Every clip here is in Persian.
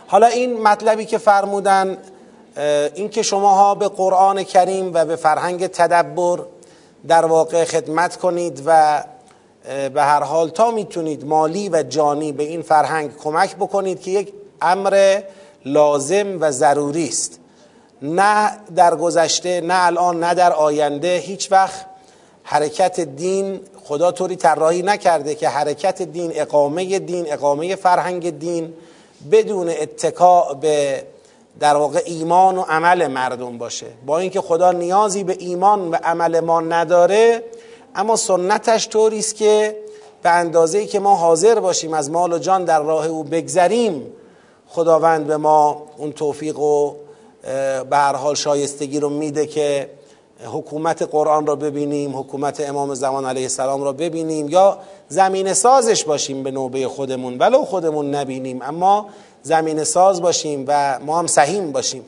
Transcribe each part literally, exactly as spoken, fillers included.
حالا این مطلبی که فرمودن، این که شماها به قرآن کریم و به فرهنگ تدبر در واقع خدمت کنید و به هر حال تا میتونید مالی و جانی به این فرهنگ کمک بکنید که یک امر لازم و ضروری است، نه در گذشته، نه الان، نه در آینده. هیچ وقت حرکت دین خدا طوری طراحی نکرده که حرکت دین، اقامه دین، اقامه فرهنگ دین بدون اتکا به در واقع ایمان و عمل مردم باشه. با اینکه خدا نیازی به ایمان و عمل ما نداره، اما سنتش طوری است که به اندازه‌ای که ما حاضر باشیم از مال و جان در راه او بگذریم، خداوند به ما اون توفیق و به هر حال شایستگی رو میده که حکومت قرآن را ببینیم، حکومت امام زمان علیه السلام را ببینیم، یا زمین سازش باشیم به نوبه خودمون، ولو خودمون نبینیم اما زمین ساز باشیم و ما هم سهیم باشیم.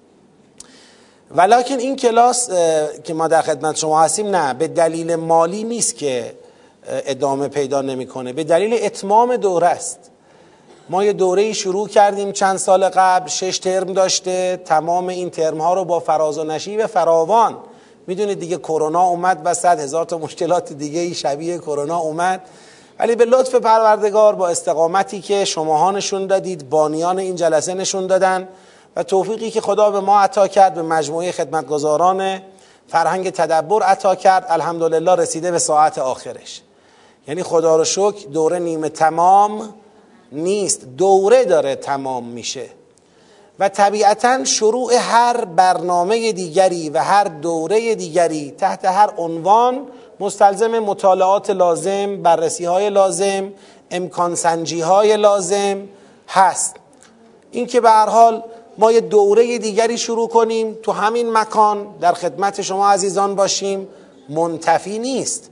ولکن این کلاس که ما در خدمت شما هستیم، نه به دلیل مالی نیست که ادامه پیدا نمیکنه، به دلیل اتمام دوره است. ما یه دوره‌ای شروع کردیم چند سال قبل، شش ترم داشته، تمام این ترم ها رو با فراز و نشیب فراوان، میدونید دیگه کرونا اومد و صد هزار تا مشکلات دیگه شبیه کرونا اومد، ولی به لطف پروردگار با استقامتی که شماها نشون دادید، بانیان این جلسه نشون دادن و توفیقی که خدا به ما عطا کرد، به مجموعه خدمتگزاران فرهنگ تدبر عطا کرد، الحمدلله رسیده به ساعت آخرش. یعنی خدا رو شکر دوره نیمه تمام نیست، دوره داره تمام میشه و طبیعتاً شروع هر برنامه دیگری و هر دوره دیگری تحت هر عنوان مستلزم مطالعات لازم، بررسی های لازم، امکان سنجی های لازم هست. این که به هر حال ما یه دوره دیگری شروع کنیم تو همین مکان در خدمت شما عزیزان باشیم منتفی نیست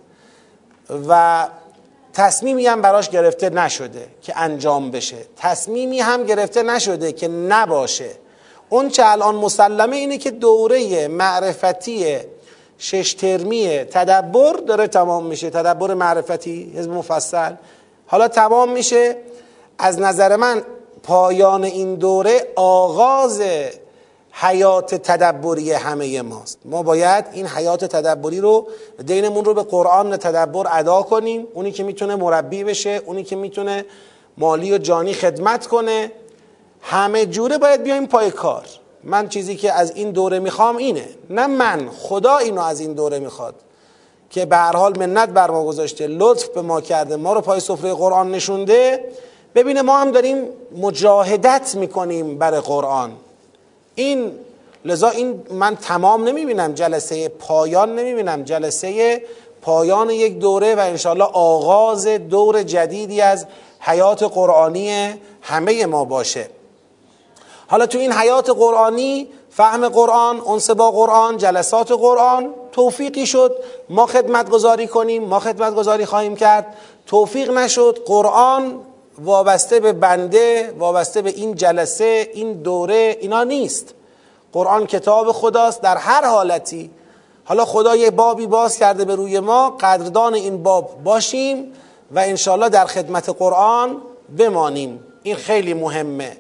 و تصمیمی هم براش گرفته نشده که انجام بشه، تصمیمی هم گرفته نشده که نباشه. اون چه الان مسلمه اینه که دوره معرفتی شش ترمی تدبر داره تمام میشه، تدبر معرفتی حزب مفصل حالا تمام میشه. از نظر من پایان این دوره آغاز حیات تدبری همه ماست. ما باید این حیات تدبری رو، دینمون رو به قرآن تدبر ادا کنیم. اونی که میتونه مربی بشه، اونی که میتونه مالی و جانی خدمت کنه، همه جوره باید بیایم پای کار. من چیزی که از این دوره میخوام اینه، نه من، خدا اینو از این دوره میخواد که به هر حال منت بر ما گذاشته، لطف به ما کرده، ما رو پای سفره قرآن نشونده، ببینه ما هم داریم مجاهدت میکنیم برای قرآن. این لذا این من تمام نمیبینم، جلسه پایان نمیبینم، جلسه پایان یک دوره و انشاءالله آغاز دور جدیدی از حیات قرآنی همه ما باشه. حالا تو این حیات قرآنی، فهم قرآن، انس با قرآن، جلسات قرآن، توفیقی شد ما خدمت گذاری کنیم، ما خدمت گذاری خواهیم کرد. توفیق نشد، قرآن وابسته به بنده، وابسته به این جلسه، این دوره اینا نیست. قرآن کتاب خداست در هر حالتی. حالا خدا یه بابی باز کرده به روی ما، قدردان این باب باشیم و انشالله در خدمت قرآن بمانیم. این خیلی مهمه.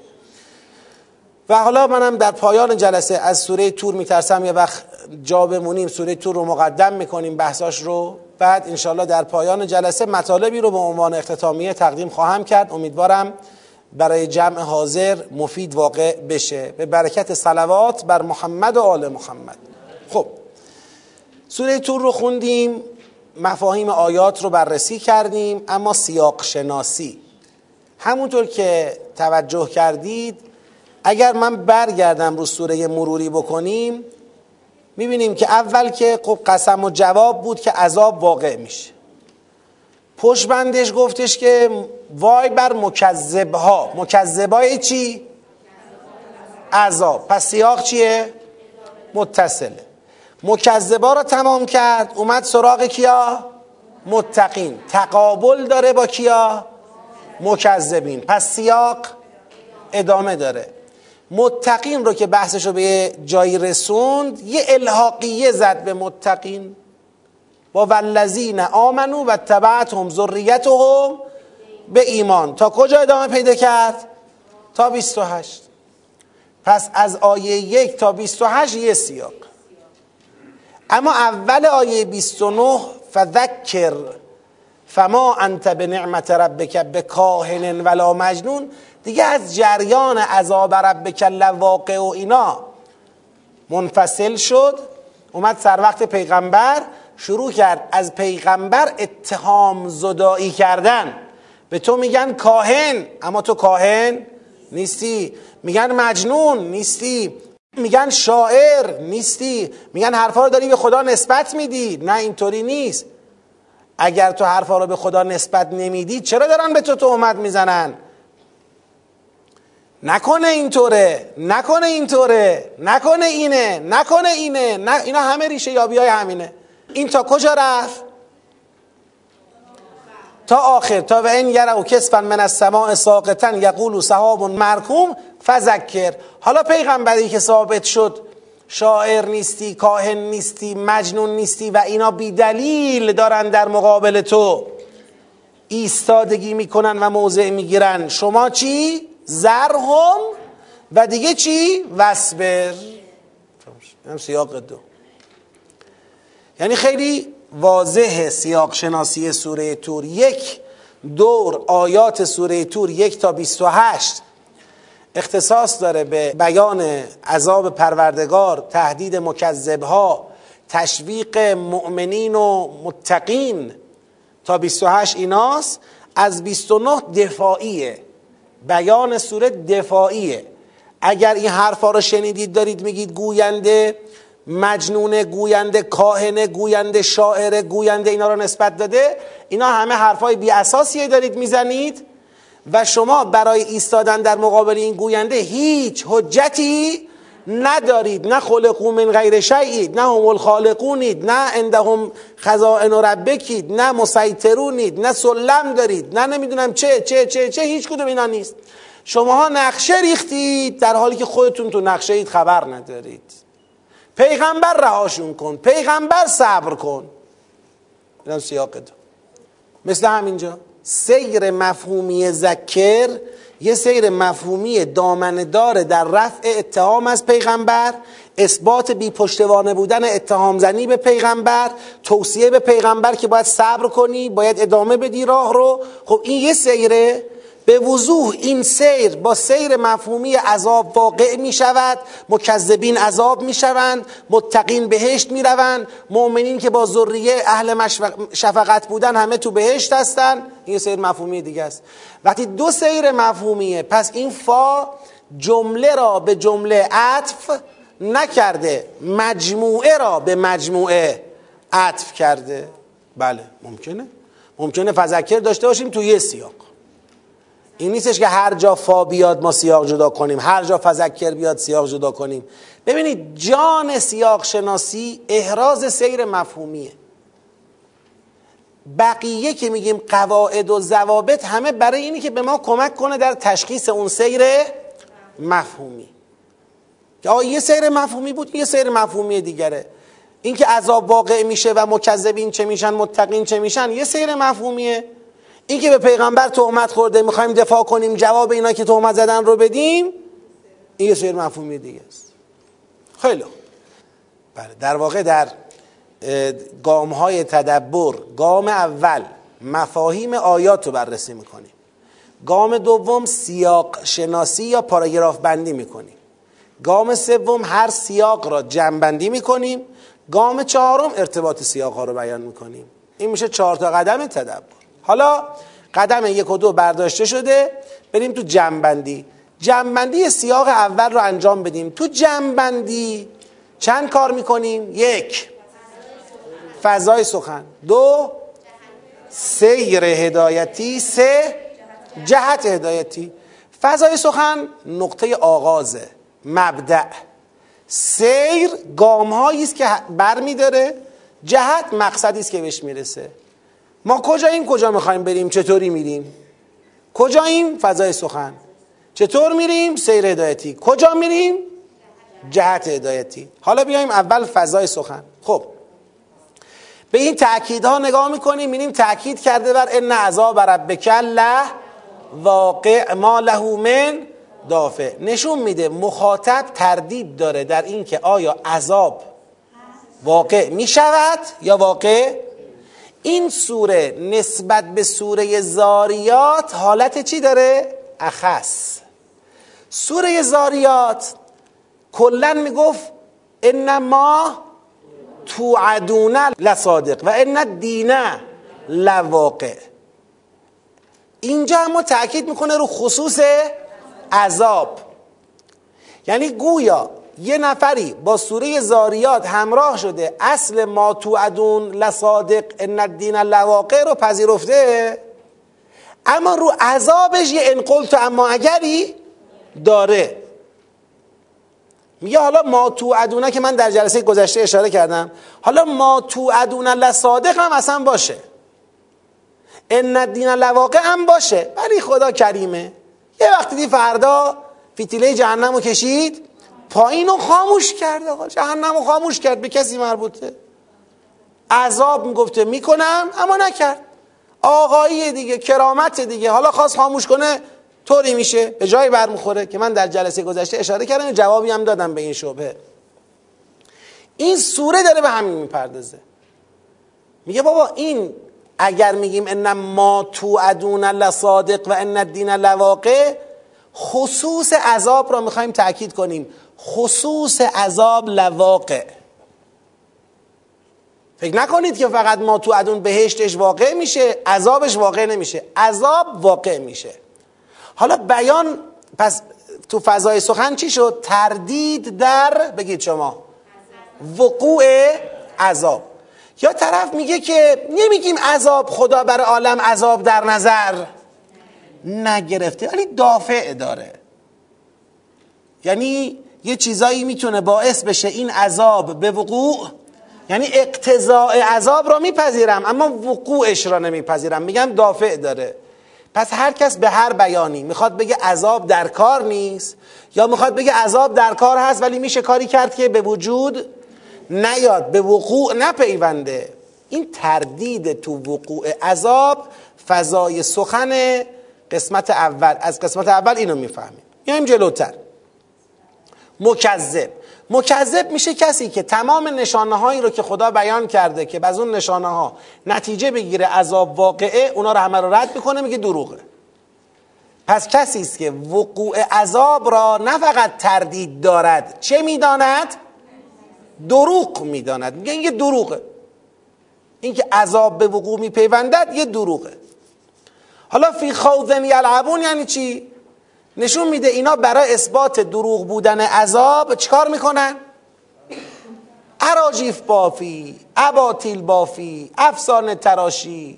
و حالا منم در پایان جلسه از سوره طور میترسم یه وقت جا بمونیم، سوره طور رو مقدم میکنیم بحثاش رو، بعد انشالله در پایان جلسه مطالبی رو به عنوان اختتامیه تقدیم خواهم کرد. امیدوارم برای جمع حاضر مفید واقع بشه. به برکت صلوات بر محمد و آل محمد. خب سوره طور رو خوندیم، مفاهیم آیات رو بررسی کردیم، اما سیاق شناسی همونطور که توجه کردید، اگر من برگردم رو سوره مروری بکنیم، میبینیم که اول که خب قسم و جواب بود که عذاب واقع میشه، پشت بندش گفتش که وای بر مکذبها. مکذبای چی؟ عذاب. پس سیاق چیه؟ متصله. مکذبا رو تمام کرد، اومد سراغ کیا؟ متقین. تقابل داره با کیا؟ مکذبین. پس سیاق ادامه داره. متقین رو که بحثش رو به جایی رسوند، یه الحاقیه زد به متقین، و والذین آمنوا و تبعتهم ذریتهم به ایمان. تا کجا ادامه پیدا کرد؟ تا بیست و هشت. پس از آیه یک تا بیست و هشت یه سیاق. اما اول آیه بیست و نه فذکر فما انت بنعمت ربک بکاهن ولا مجنون، دیگه از جریان عذاب ربک لواقع و اینا منفصل شد، اومد سر وقت پیغمبر، شروع کرد از پیغمبر اتهام زدایی کردن. به تو میگن کاهن اما تو کاهن نیستی، میگن مجنون نیستی، میگن شاعر نیستی، میگن حرفا رو داری به خدا نسبت میدی. نه اینطوری نیست. اگر تو حرفا رو به خدا نسبت نمیدی چرا دارن به تو تهمت میزنن؟ نکنه اینطوره، نکنه اینطوره، نکنه اینه، نکنه اینه، نه اینا همه ریشه یابی های همینه. این تا کجا رفت؟ تا آخر، تا و این یروا کسفا من السماء ساقطا یقولوا سحاب مرکوم فذکر. حالا پیغمبری که ثابت شد شاعر نیستی، کاهن نیستی، مجنون نیستی و اینا بی دلیل دارن در مقابل تو ایستادگی میکنن و موضع میگیرن، شما چی؟ ذرهم و دیگه چی؟ وصبر. هم سیاق دو. یعنی خیلی واضح سیاق شناسی سوره طور. یک دور آیات سوره طور یک تا بیست و هشت اختصاص داره به بیان عذاب پروردگار، تهدید مکذبها، تشویق مؤمنین و متقین تا بیست و هشت ایناست. از بیست و نه دفاعیه، بیان سوره دفاعیه. اگر این حرفا رو شنیدید دارید میگید گوینده مجنونه، گوینده کاهنه، گوینده شاعره، گوینده اینا رو نسبت داده، اینا همه حرفای بی اساسیه دارید میزنید و شما برای ایستادن در مقابل این گوینده هیچ حجتی ندارید. نه خلقو من غیر شیء، نه هم الخالقونید، نه عندهم خزائن ربکید، نه مسیطرونید، نه سلم دارید، نه نمیدونم چه چه چه چه هیچ کدوم اینا نیست. شماها نقشه ریختید در حالی که خودتون تو نقشه اید خبر ندارید. پیغمبر رهاشون کن، پیغمبر صبر کن. اینم سیاق دو. مثل همینجا سیر مفهومی ذکر یه سیر مفهومی دامنه‌دار در رفع اتهام از پیغمبر، اثبات بی پشتوانه بودن اتهام زنی به پیغمبر، توصیه به پیغمبر که باید صبر کنی، باید ادامه بدی راه رو. خب این یه سیره. به وضوح این سیر با سیر مفهومی عذاب واقع می شود. مکذبین عذاب می شوند، متقین بهشت می روند، مؤمنین که با ذریه اهل شفقت بودن همه تو بهشت هستن. این سیر مفهومی دیگه است. وقتی دو سیر مفهومیه، پس این فا جمله را به جمله عطف نکرده، مجموعه را به مجموعه عطف کرده. بله ممکنه، ممکنه فذکر داشته باشیم تو یه سیاق. این نیستش که هر جا فا بیاد ما سیاق جدا کنیم، هر جا فذکر بیاد سیاق جدا کنیم. ببینید جان سیاق شناسی احراز سیر مفهومیه. بقیه که میگیم قواعد و ضوابط همه برای اینی که به ما کمک کنه در تشخیص اون سیر مفهومی. که آه یه سیر مفهومی بود، یه سیر مفهومی دیگره. این که عذاب واقع میشه و مکذبین چه میشن، متقین چه میشن، یه سیر مفهومیه. این که به پیغمبر تهمت خورده میخوایم دفاع کنیم، جواب اینا که تهمت زدن رو بدیم، این یه سیر مفهومی دیگه است. خیلی بله. در واقع در گام های تدبر، گام اول مفاهیم آیات رو بررسی میکنیم، گام دوم سیاق شناسی یا پاراگراف بندی میکنیم، گام سوم هر سیاق را جمع بندی میکنیم، گام چهارم ارتباط سیاق ها رو بیان میکنیم. این میشه چهار تا قدم تدبر. حالا قدم یک و دو برداشته شده، بریم تو جمع‌بندی. جمع‌بندی سیاق اول رو انجام بدیم. تو جمع‌بندی چند کار میکنیم؟ یک، فضای سخن. دو، سیر هدایتی. سه، جهت هدایتی. فضای سخن نقطه آغازه، مبدأ. سیر گام‌هایی است که برمی‌داره، جهت مقصدی است که بهش میرسه. ما کجاییم؟ کجا میخوایم بریم؟ چطوری میریم؟ کجاییم؟ فضای سخن. چطور میریم؟ سیر هدایتی. کجا میریم؟ جهت هدایتی. حالا بیایم اول فضای سخن. خب به این تأکیدها نگاه میکنیم، میبینیم تأکید کرده بر ان عذاب ربک له واقع ما له من دافع. نشون میده مخاطب تردید داره در این که آیا عذاب واقع میشود یا واقع. این سوره نسبت به سوره زاریات حالت چی داره؟ اخص. سوره زاریات کلن میگفت انما توعدون لصادق و ان الدین لواقع. اینجا اما تأکید میکنه رو خصوص عذاب، یعنی گویا یه نفری با سوره زاریات همراه شده، اصل ما توعدون لصادق ان الدین لواقع رو پذیرفته، اما رو عذابش یه ان قلت اما اگری داره. میگه حالا ما توعدونه که من در جلسه گذشته اشاره کردم، حالا ما توعدون لصادق هم اصلا باشه، ان الدین لواقع هم باشه، ولی خدا کریمه یه وقتی دی فردا فتیله جهنم رو کشید پایین رو خاموش کرد. آقا جهنم رو خاموش کرد، به کسی مربوطه. عذاب میگفته میکنم اما نکرد، آقایی دیگه، کرامت دیگه، حالا خواست خاموش کنه طوری میشه به جای برمیخوره که من در جلسه گذشته اشاره کردم، جوابی هم دادم به این شبهه. این سوره داره به همین میپردازه. میگه بابا این اگر میگیم ان ما توعدون لصادق و ان الدین لواقع، خصوص عذاب را میخوایم تأکید کنیم، خصوص عذاب لواقع. فکر نکنید که فقط ما توعدون بهشتش واقع میشه عذابش واقع نمیشه، عذاب واقع میشه. حالا بیان پس تو فضای سخن چی شد؟ تردید در، بگید شما، وقوع عذاب. یا طرف میگه که نمیگیم عذاب، خدا برای عالم عذاب در نظر نگرفته ولی دافع داره، یعنی یه چیزایی میتونه باعث بشه این عذاب به وقوع، یعنی اقتضاء عذاب را میپذیرم اما وقوعش را نمیپذیرم، میگم دافع داره. پس هر کس به هر بیانی میخواد بگه عذاب در کار نیست، یا میخواد بگه عذاب در کار هست ولی میشه کاری کرد که به وجود نیاد، به وقوع نپیونده، این تردید تو وقوع عذاب فضای سخن قسمت اول. از قسمت اول اینو میفهمیم. میایم جلوتر. مکذب. مکذب میشه کسی که تمام نشانه هایی رو که خدا بیان کرده که از اون نشانه ها نتیجه بگیره عذاب واقعه، اونا رو همه رو رد میکنه، میگه دروغه. پس کسی است که وقوع عذاب را نه فقط تردید دارد، چه میداند؟ دروغ میداند. میگه این یه دروغه، این که عذاب به وقوع میپیوندد یه دروغه. حالا فی خوض یلعبون یعنی چی؟ نشون میده اینا برای اثبات دروغ بودن عذاب چیکار میکنن؟ اراجیف بافی، اباطیل بافی، افسانه تراشی،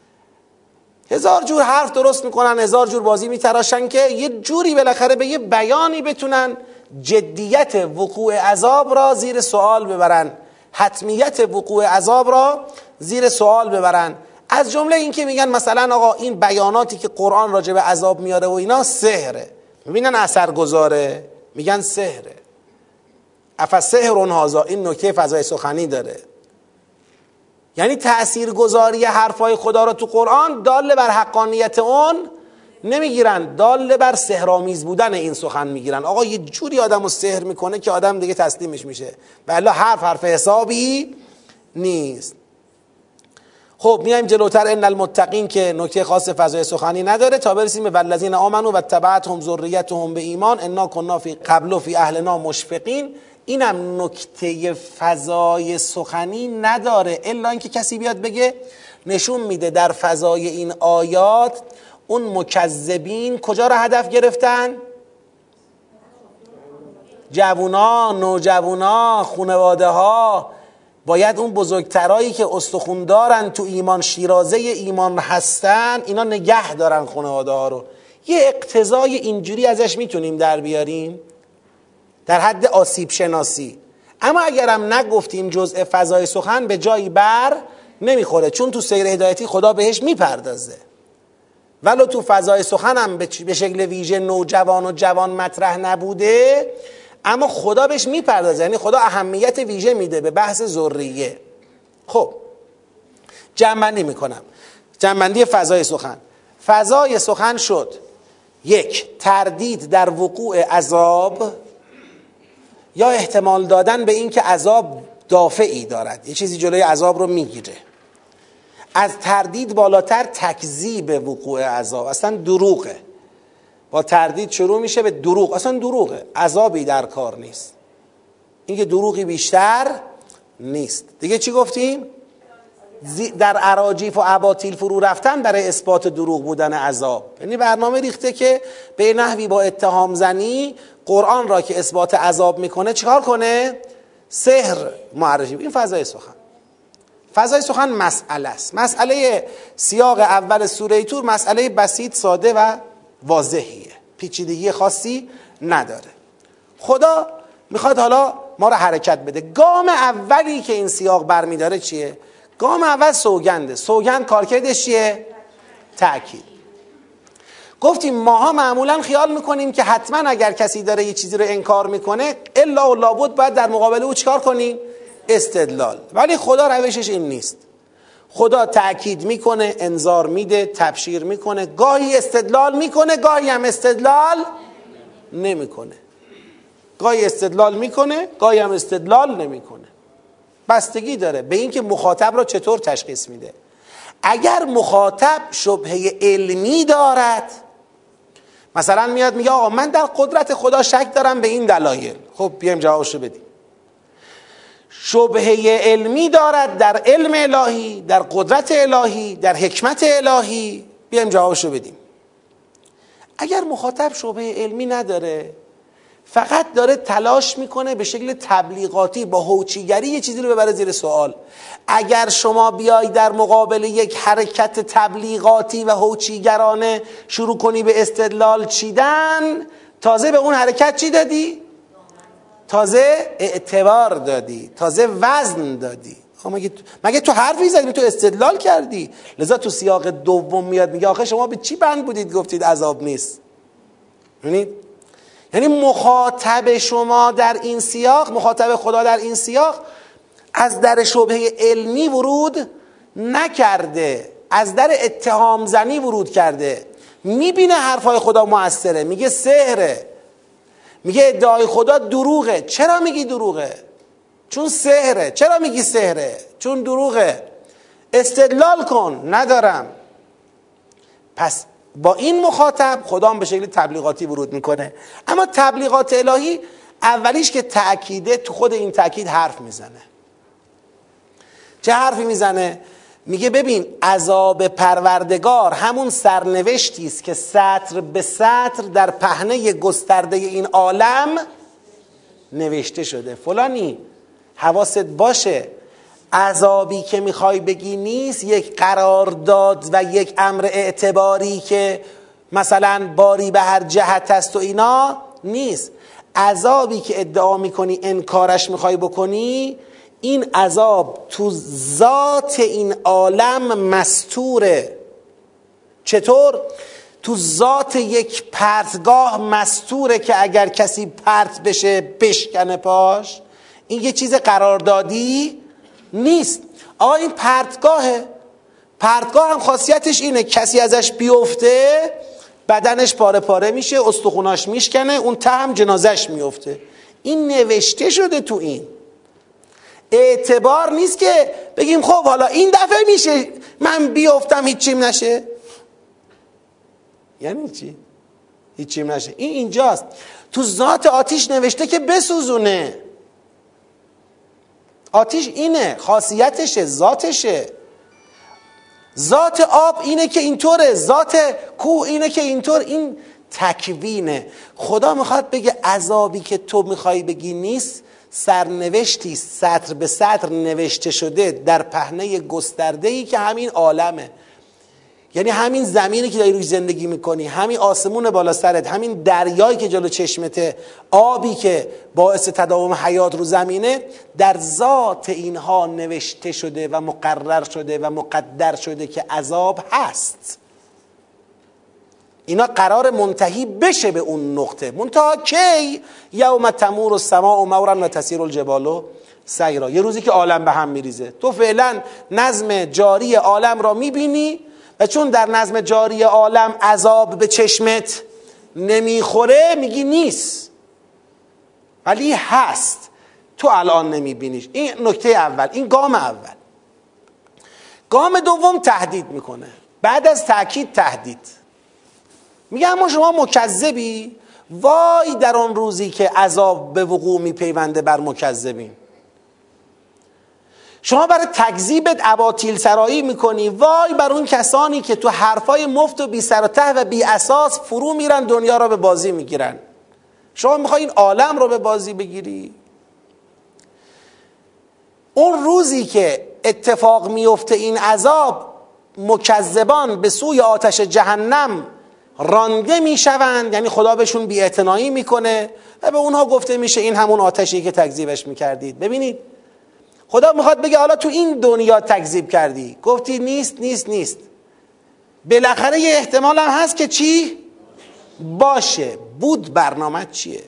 هزار جور حرف درست میکنن، هزار جور بازی میتراشن که یه جوری بالاخره به یه بیانی بتونن جدیت وقوع عذاب را زیر سوال ببرن، حتمیت وقوع عذاب را زیر سوال ببرن. از جمله این که میگن مثلا آقا این بیاناتی که قرآن راجع به عذاب میاره و اینا سحره، میبینن اثرگذاره، میگن سحره. افسحر هذا، این نکته فضای سخنی داره، یعنی تاثیرگذاری حرفای خدا را تو قرآن دال بر حقانیت اون نمیگیرن، دال بر سحرآمیز بودن این سخن میگیرن. آقا یه جوری آدمو سحر میکنه که آدم دیگه تسلیمش میشه، ولی حرف حرف حسابی نیست. خب میایم جلوتر. ان المتقین که نکته خاص فضای سخنی نداره تا برسیم به والذین آمنوا و تبعتهم ذریتهم به ایمان انا کنا فی قبل فی اهلنا مشفقین. اینم نکته فضای سخنی نداره، الا اینکه کسی بیاد بگه نشون میده در فضای این آیات اون مکذبین کجا را هدف گرفتن؟ جوونا، نوجوانا، خانواده ها. باید اون بزرگترایی که استخون دارن تو ایمان، شیرازه ایمان هستن، اینا نگه دارن خانواده ها رو. یه اقتضای اینجوری ازش میتونیم در بیاریم در حد آسیب شناسی. اما اگرم نگفتیم جزء فضای سخن به جایی بر نمیخوره، چون تو سیر هدایتی خدا بهش میپردازه. ولو تو فضای سخن هم به شکل ویژه نوجوان و جوان مطرح نبوده، اما خدا بهش میپردازه، یعنی خدا اهمیت ویژه میده به بحث ذریه. خب جمع‌بندی میکنم، جمع‌بندی فضای سخن. فضای سخن شد یک، تردید در وقوع عذاب یا احتمال دادن به این که عذاب دافعی دارد، یه چیزی جلوی عذاب رو میگیره. از تردید بالاتر تکذیب وقوع عذاب، اصلا دروغه. با تردید شروع میشه به دروغ، اصلا دروغه، عذابی در کار نیست. این که دروغی بیشتر نیست. دیگه چی گفتیم؟ در اراجیف و اباطیل فرو رفتن برای اثبات دروغ بودن عذاب. یعنی برنامه ریخته که به نحوی با اتهام زنی قرآن را که اثبات عذاب میکنه چیکار کنه؟ سحر معرفی. این فضای سخن. فضای سخن مسئله است. مسئله سیاق اول سوره طور مسئله بسیط، ساده و واضحیه، پیچیدگی خاصی نداره. خدا میخواد حالا ما را حرکت بده. گام اولی که این سیاق برمیداره چیه؟ گام اول سوگنده. سوگند کارکردش چیه؟ تأکید. گفتیم ماها معمولا خیال میکنیم که حتما اگر کسی داره یه چیزی رو انکار میکنه الا و لابد باید در مقابل او چیکار کنیم؟ استدلال. ولی خدا روشش این نیست. خدا تأکید میکنه، انذار میده، تبشیر میکنه، گاهی استدلال میکنه، گاهی هم استدلال نمیکنه. گاهی استدلال میکنه، گاهی هم استدلال نمیکنه. بستگی داره به اینکه مخاطب را چطور تشخیص میده. اگر مخاطب شبهه علمی دارد، مثلا میاد میگه آقا من در قدرت خدا شک دارم به این دلایل، خب بیایم جوابشو بدیم. شبهه علمی دارد در علم الهی، در قدرت الهی، در حکمت الهی، بیایم جوابشو بدیم. اگر مخاطب شبهه علمی نداره، فقط داره تلاش میکنه به شکل تبلیغاتی با هوچیگری یه چیزی رو ببره زیر سوال، اگر شما بیای در مقابل یک حرکت تبلیغاتی و هوچیگرانه شروع کنی به استدلال چیدن، تازه به اون حرکت چی دادی؟ تازه اعتبار دادی، تازه وزن دادی. مگه مگه تو حرفی زدی، تو استدلال کردی. لذا تو سیاق دوم میاد میگه آخه شما به چی بند بودید گفتید عذاب نیست؟ ببینید، یعنی مخاطب شما در این سیاق، مخاطب خدا در این سیاق از در شبهه علمی ورود نکرده، از در اتهام زنی ورود کرده. میبینه حرفای خدا مؤثره، میگه سحره، میگه ادعای خدا دروغه. چرا میگی دروغه؟ چون سحره. چرا میگی سحره؟ چون دروغه. استدلال کن. ندارم. پس با این مخاطب خدا هم به شکل تبلیغاتی ورود میکنه. اما تبلیغات الهی اولیش که تأکیده، تو خود این تأکید حرف میزنه. چه حرفی میزنه؟ میگه ببین عذاب پروردگار همون سرنوشتی است که سطر به سطر در پهنه گسترده این عالم نوشته شده. فلانی حواست باشه، عذابی که میخوای بگی نیست یک قرارداد و یک امر اعتباری که مثلا باری به هر جهت است و اینا نیست. عذابی که ادعا میکنی انکارش میخوای بکنی، این عذاب تو ذات این عالم مستوره. چطور؟ تو ذات یک پرتگاه مستوره که اگر کسی پرت بشه بشکنه پاش. این یه چیز قراردادی نیست. آقا این پرتگاهه. پرتگاه هم خاصیتش اینه کسی ازش بیفته بدنش پاره پاره میشه، استخوناش میشکنه، اون ته هم جنازش میفته. این نوشته شده تو این. اعتبار نیست که بگیم خب حالا این دفعه میشه من بیفتم هیچیم نشه. یعنی چی؟ هیچیم نشه. این اینجاست. تو ذات آتیش نوشته که بسوزونه. آتیش اینه، خاصیتشه، ذاتشه. ذات آب اینه که اینطوره، ذات کوه اینه که اینطور. این تکوینه. خدا میخواد بگه عذابی که تو میخوای بگی نیست، سرنوشتی سطر به سطر نوشته شده در پهنه گسترده‌ای که همین عالمه. یعنی همین زمینی که داری روی زندگی میکنی، همین آسمون بالا سرت، همین دریایی که جلو چشمته، آبی که باعث تداوم حیات رو زمینه، در ذات اینها نوشته شده و مقرر شده و مقدر شده که عذاب هست. اینا قرار منتهی بشه به اون نقطه. منتها کی؟ یوم تمور السماء مورا و تسیر الجبال سیرا. یه روزی که عالم به هم میریزه. تو فعلا نظم جاری عالم را میبینی و چون در نظم جاری عالم عذاب به چشمت نمیخوره میگی نیست، ولی هست، تو الان نمیبینیش. این نکته اول، این گام اول. گام دوم تهدید میکنه. بعد از تأکید تهدید میگه اما شما مکذبی، وای در آن روزی که عذاب به وقوع میپیونده بر مکذبین. شما برای تکذیبت اباطیل سرایی میکنی، وای بر اون کسانی که تو حرفای مفت و بی سر و ته و بی اساس فرو میرن دنیا را به بازی میگیرن. شما میخوای این عالم رو به بازی بگیری؟ اون روزی که اتفاق میفته این عذاب، مکذبان به سوی آتش جهنم رانده میشوند، یعنی خدا بهشون بی‌اعتنایی میکنه و به اونها گفته میشه این همون آتشی که تکذیبش میکردید. ببینید خدا میخواد بگه حالا تو این دنیا تکذیب کردی، گفتی نیست نیست نیست، بالاخره یه احتمال هم هست که چی باشه. بود برنامه چیه؟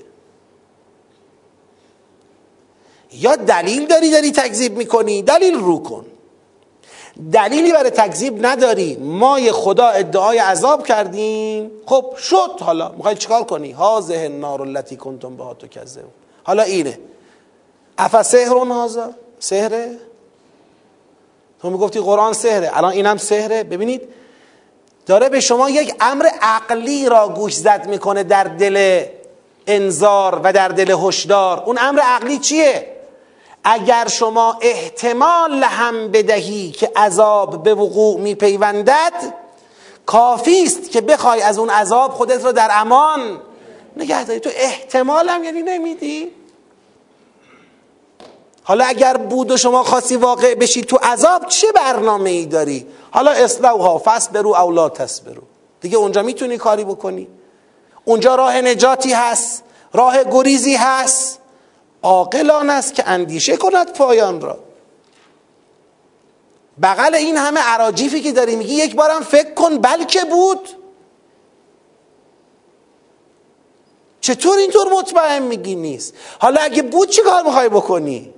یا دلیل داری داری تکذیب میکنی، دلیل رو کن. دلیلی برای تکذیب نداری، ما یه خدا ادعای عذاب کردیم، خب شد، حالا میخوای چیکار کنی؟ هذه النار التي کنتم بها تکذبون. حالا اینه، افسحر هذا، سحره؟ تو میگفتی قرآن سحره، الان اینم سحره. ببینید داره به شما یک امر عقلی را گوش زد میکنه در دل انذار و در دل هشدار. اون امر عقلی چیه؟ اگر شما احتمال هم بدهی که عذاب به وقوع میپیوندد، کافی است که بخوای از اون عذاب خودت را در امان نگه داری. تو احتمال هم یعنی نمیدی. حالا اگر بود و شما خواستی واقع بشی تو عذاب، چه برنامه ای داری؟ حالا اصلوها فاصبروا او لا تصبروا، دیگه اونجا میتونی کاری بکنی؟ اونجا راه نجاتی هست، راه گریزی هست. عاقلان است که اندیشه کند پایان را. بغل این همه اراجیفی که داری میگی یک بارم فکر کن بلکه بود. چطور اینطور مطمئن میگی نیست؟ حالا اگه بود چی کار میخوای بکنی؟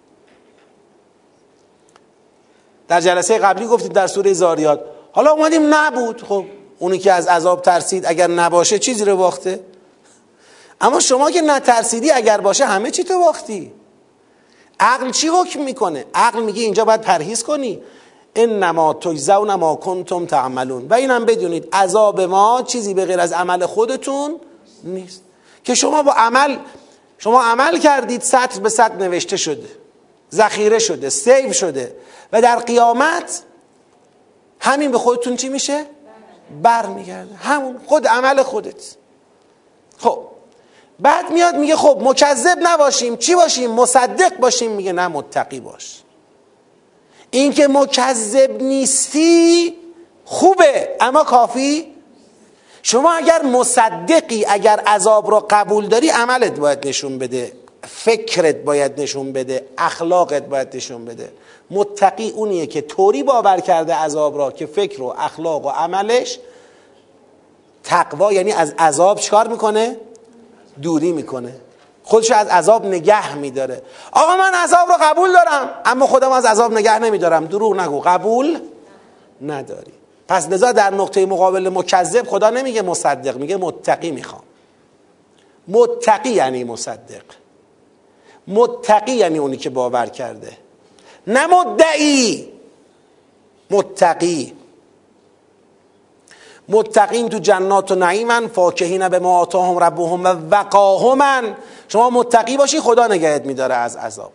در جلسه قبلی گفتیم در سوره زاریات، حالا اومدیم نبود، خب اونی که از عذاب ترسید اگر نباشه چیزی رو باخته. اما شما که نترسیدی اگر باشه همه چی تو باختی. عقل چی حکم میکنه؟ عقل میگه اینجا باید پرهیز کنی. انما تجزون ما کنتم تعملون. و اینم بدونید عذاب ما چیزی به غیر از عمل خودتون نیست، که شما با عمل شما عمل کردید، سطر به سطر نوشته شده، ذخیره شده، سیو شده و در قیامت همین به خودتون چی میشه؟ بر میگرده، همون خود عمل خودت. خب بعد میاد میگه خب مکذب نباشیم، چی باشیم؟ مصدق باشیم. میگه نه، متقی باش. این که مکذب نیستی خوبه اما کافی. شما اگر مصدقی، اگر عذاب را قبول داری، عملت باید نشون بده، فکرت باید نشون بده، اخلاقت باید نشون بده. متقی اونیه که طوری باور کرده عذاب را که فکر و اخلاق و عملش تقوا، یعنی از عذاب چکار میکنه؟ دوری میکنه، خودش از عذاب نگه میداره. آقا من عذاب رو قبول دارم اما خودم از عذاب نگه نمیدارم. دروغ نگو، قبول نداری. پس لذا در نقطه مقابل مکذب خدا نمیگه مصدق، میگه متقی میخوام. متقی یعنی مصدق، متقی یعنی اونی که باور کرده، نه مدعی. متقی متقین تو جنات و نعیمن فاکهین به ما آتاهم ربهم و وقاهم. شما متقی باشی خدا نگهت میداره از عذاب.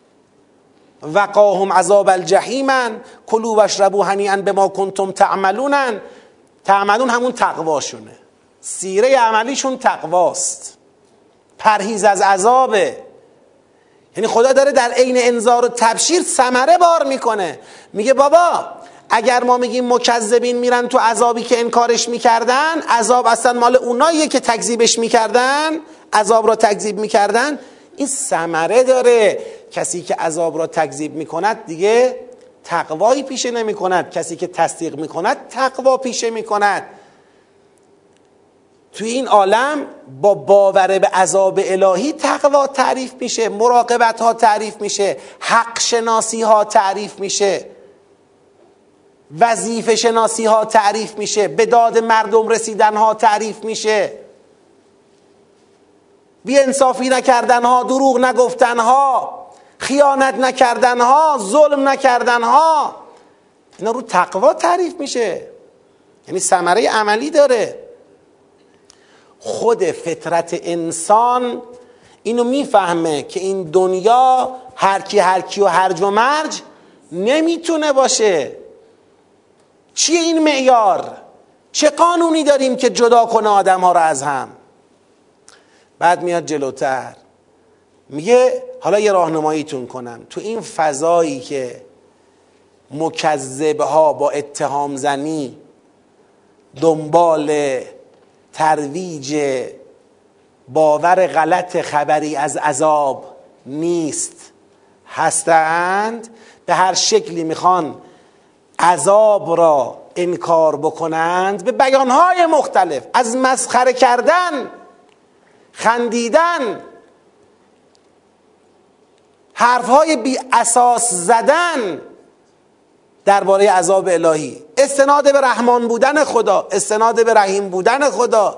وقاهم عذاب الجحیم، کلوا واشربوا هنیئا بما کنتم تعملون. تعملون همون تقواشونه، سیره عملیشون تقواست، پرهیز از عذابه. یعنی خدا داره در عین انذار و تبشیر ثمره بار میکنه. میگه بابا اگر ما میگیم مکذبین میرن تو عذابی که انکارش میکردن، عذاب اصلا مال اوناییه که تکذیبش میکردن، عذاب را تکذیب میکردن. این ثمره داره. کسی که عذاب را تکذیب میکند دیگه تقوایی پیشه نمیکند، کسی که تصدیق میکند تقوا پیشه میکند. توی این عالم با باور به عذاب الهی تقوا تعریف میشه، مراقبت ها تعریف میشه، حق شناسی ها تعریف میشه، وظیفه شناسی ها تعریف میشه، به داد مردم رسیدن ها تعریف میشه. بی‌انصافی نکردنها، دروغ نگفتنها، خیانت نکردنها، ظلم نکردنها، اینا رو تقوا تعریف میشه، یعنی ثمره عملی داره. خود فطرت انسان اینو میفهمه که این دنیا هر کی هر کی و هرج و مرج نمیتونه باشه. چیه این معیار؟ چه قانونی داریم که جدا کنه آدم ها رو از هم؟ بعد میاد جلوتر میگه حالا یه راهنماییتون کنم تو این فضایی که مکذبها با اتهام زنی دنبال ترویج باور غلط خبری از عذاب نیست هستند، به هر شکلی میخوان عذاب را انکار بکنند به بیانهای مختلف، از مسخره کردن، خندیدن، حرفهای بی اساس زدن درباره عذاب الهی، استناد به رحمان بودن خدا، استناد به رحیم بودن خدا.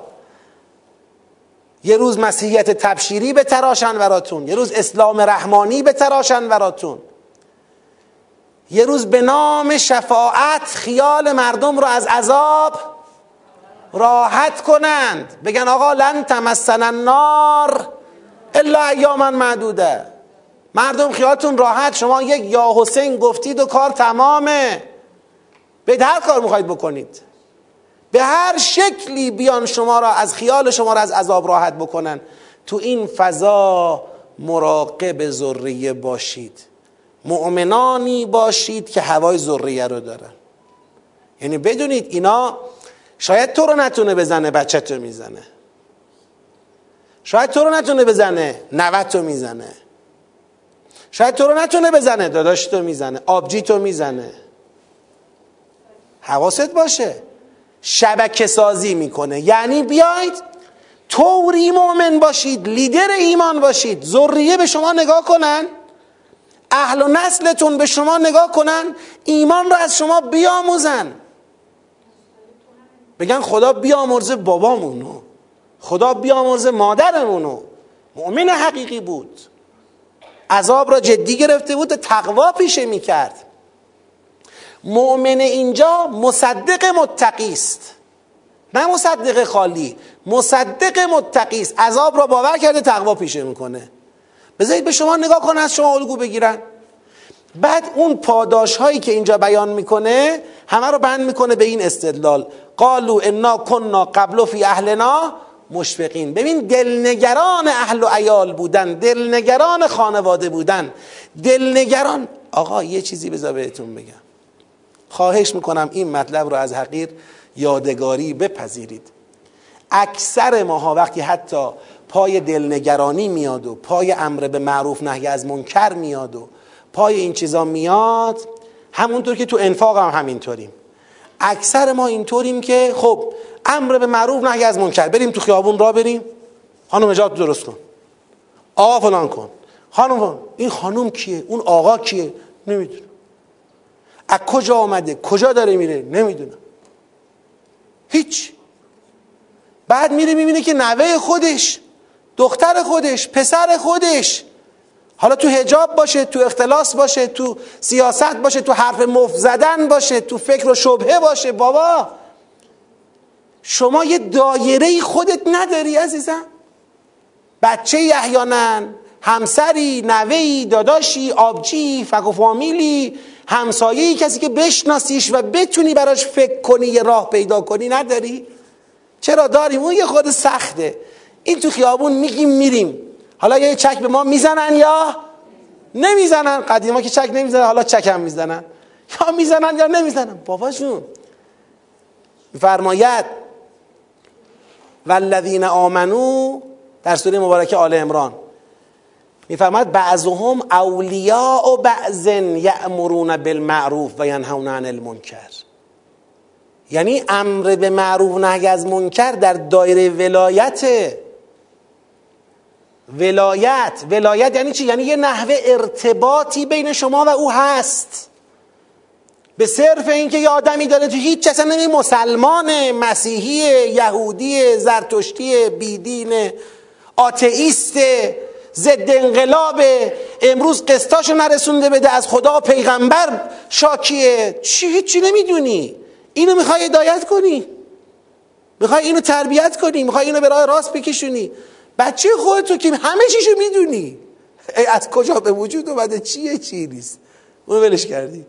یه روز مسیحیت تبشیری بتراشن براتون، یه روز اسلام رحمانی بتراشن براتون، یه روز به نام شفاعت خیال مردم رو از عذاب راحت کنند، بگن آقا لن تمسنا النار الا ایاما معدوده. مردم خیالتون راحت، شما یک یا حسین گفتید و کار تمامه. به هر کار میخواید بکنید، به هر شکلی بیان شما را از خیال شما را از عذاب راحت بکنن. تو این فضا مراقب ذریه باشید، مؤمنانی باشید که هوای ذریه رو دارن. یعنی بدونید اینا شاید تو رو نتونه بزنه، بچه تو میزنه، شاید تو رو نتونه بزنه، نوت تو میزنه، شاید تو رو نتونه بزنه، داداش تو میزنه، آبجی تو میزنه. حواست باشه. شبکه سازی میکنه، یعنی بیاید طوری مؤمن باشید، لیدر ایمان باشید، ذریه به شما نگاه کنن، اهل و نسلتون به شما نگاه کنن، ایمان رو از شما بیاموزن، بگن خدا بیامرزه بابامونو، خدا بیامرزه مادرمونو، مؤمن حقیقی بود، عذاب را جدی گرفته بود، تقوا پیشه میکرد. مؤمن اینجا مصدق متقی است، نه مصدق خالی، مصدق متقی است، عذاب را باور کرده، تقوا پیشه میکنه. بذارید به شما نگاه کنه، از شما الگو بگیرن. بعد اون پاداش هایی که اینجا بیان میکنه همه رو بند میکنه به این استدلال: قالوا انا كنا قبل فی اهلنا مشفقین. ببین، دلنگران اهل و عیال بودن، دلنگران خانواده بودن، دلنگران. آقا یه چیزی بذار بهتون بگم، خواهش میکنم این مطلب رو از حقیر یادگاری بپذیرید. اکثر ماها وقتی حتی پای دلنگرانی میاد و پای امر به معروف نهی از منکر میاد و پای این چیزا میاد، همونطور که تو انفاق هم همینطوریم. اکثر ما اینطوریم که خب امر به معروف نهی از منکر، بریم تو خیابون را بریم، خانم حجاب درست کن، آقا فلان کن، خانم این خانم کیه، اون آقا کیه، نمیدونم، از کجا آمده، کجا داره میره، نمیدونم، هیچ. بعد میره میبینه که نوه خودش، دختر خودش، پسر خودش، حالا تو حجاب باشه، تو اختلاس باشه، تو سیاست باشه، تو حرف مفت زدن باشه، تو فکر و شبهه باشه، بابا شما یه دایره خودت نداری عزیزم؟ بچه احیانا، همسری، نوهی، داداشی، آبجی، فک و فامیلی، همسایه‌ای، کسی که بشناسیش و بتونی براش فکر کنی، یه راه پیدا کنی، نداری؟ چرا داریم؟ اون یه خود سخته. این تو خیابون میگیم میریم، حالا یه چک به ما میزنن یا نمیزنن. قدیما که چک نمیزنن، حالا چک هم میزنن، یا میزنن یا نمیزنن. بابا جون فرماید والذین آمنو در سوره مبارکه آل عمران میفرماید بعضهم اولیاء بعض یأمرون بالمعروف و ینهون عن المنکر. یعنی امر به معروف و نهی از منکر در دایره ولایته. ولایت ولایت یعنی چی؟ یعنی یه نحوه ارتباطی بین شما و او هست، به صرف اینکه یه آدمی داره تو هیچ چیز نمی، مسلمان، مسیحی، یهودی، زرتشتی، بیدین، آتئیسته، ضد انقلابه، امروز قسطاشو نرسونده بده، از خدا پیغمبر شاکیه. چی؟ هیچی نمیدونی. اینو میخوای هدایت کنی، میخوای اینو تربیت کنی، میخوای اینو به راه راست بکشونی. بچه خودتو که همه چیشو میدونی، از کجا به وجود اومده، چیه چی نیست، اونو ولش کردی.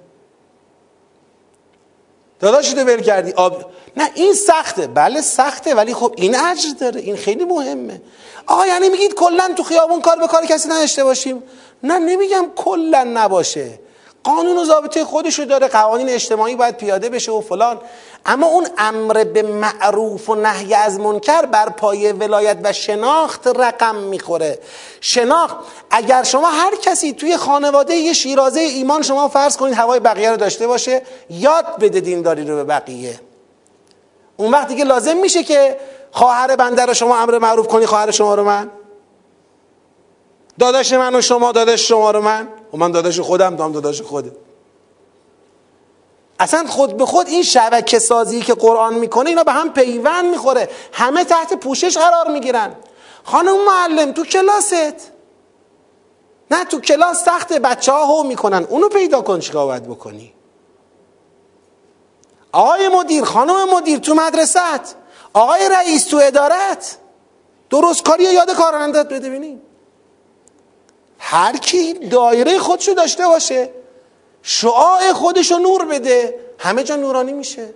داداشتو ول کردی. آب... نه این سخته، بله سخته، ولی خب این اجر داره، این خیلی مهمه. آقا یعنی میگید کلا تو خیابون کار به کار کسی نداشته باشیم؟ نه نمیگم کلا نباشه، قانون و ضابطه خودشو داره، قوانین اجتماعی باید پیاده بشه و فلان، اما اون امر به معروف و نهی از منکر بر پایه ولایت و شناخت رقم میخوره. شناخت، اگر شما هر کسی توی خانواده یه شیرازه ایمان شما فرض کنید هوای بقیه رو داشته باشه، یاد بده دینداری رو به بقیه، اون وقت دیگه لازم میشه که خواهر بنده رو شما امر معروف کنی، خواهر شما رو من، داداش من و شما داداش شما رو من، و من داداش خودم دام داداش خوده. اصلا خود به خود این شبکه سازی که قرآن میکنه اینا به هم پیوند میخوره، همه تحت پوشش قرار میگیرن. خانم معلم تو کلاست، نه تو کلاس سخته، بچه ها هو میکنن، اونو پیدا کن چیکار باید بکنی. آقای مدیر، خانم مدیر تو مدرسه‌ت، آقای رئیس تو ادارت، درست کاری یاد کارمندات بده. ببینید هر کی دایره خودشو داشته باشه، شعاع خودشو نور بده، همه جا نورانی میشه.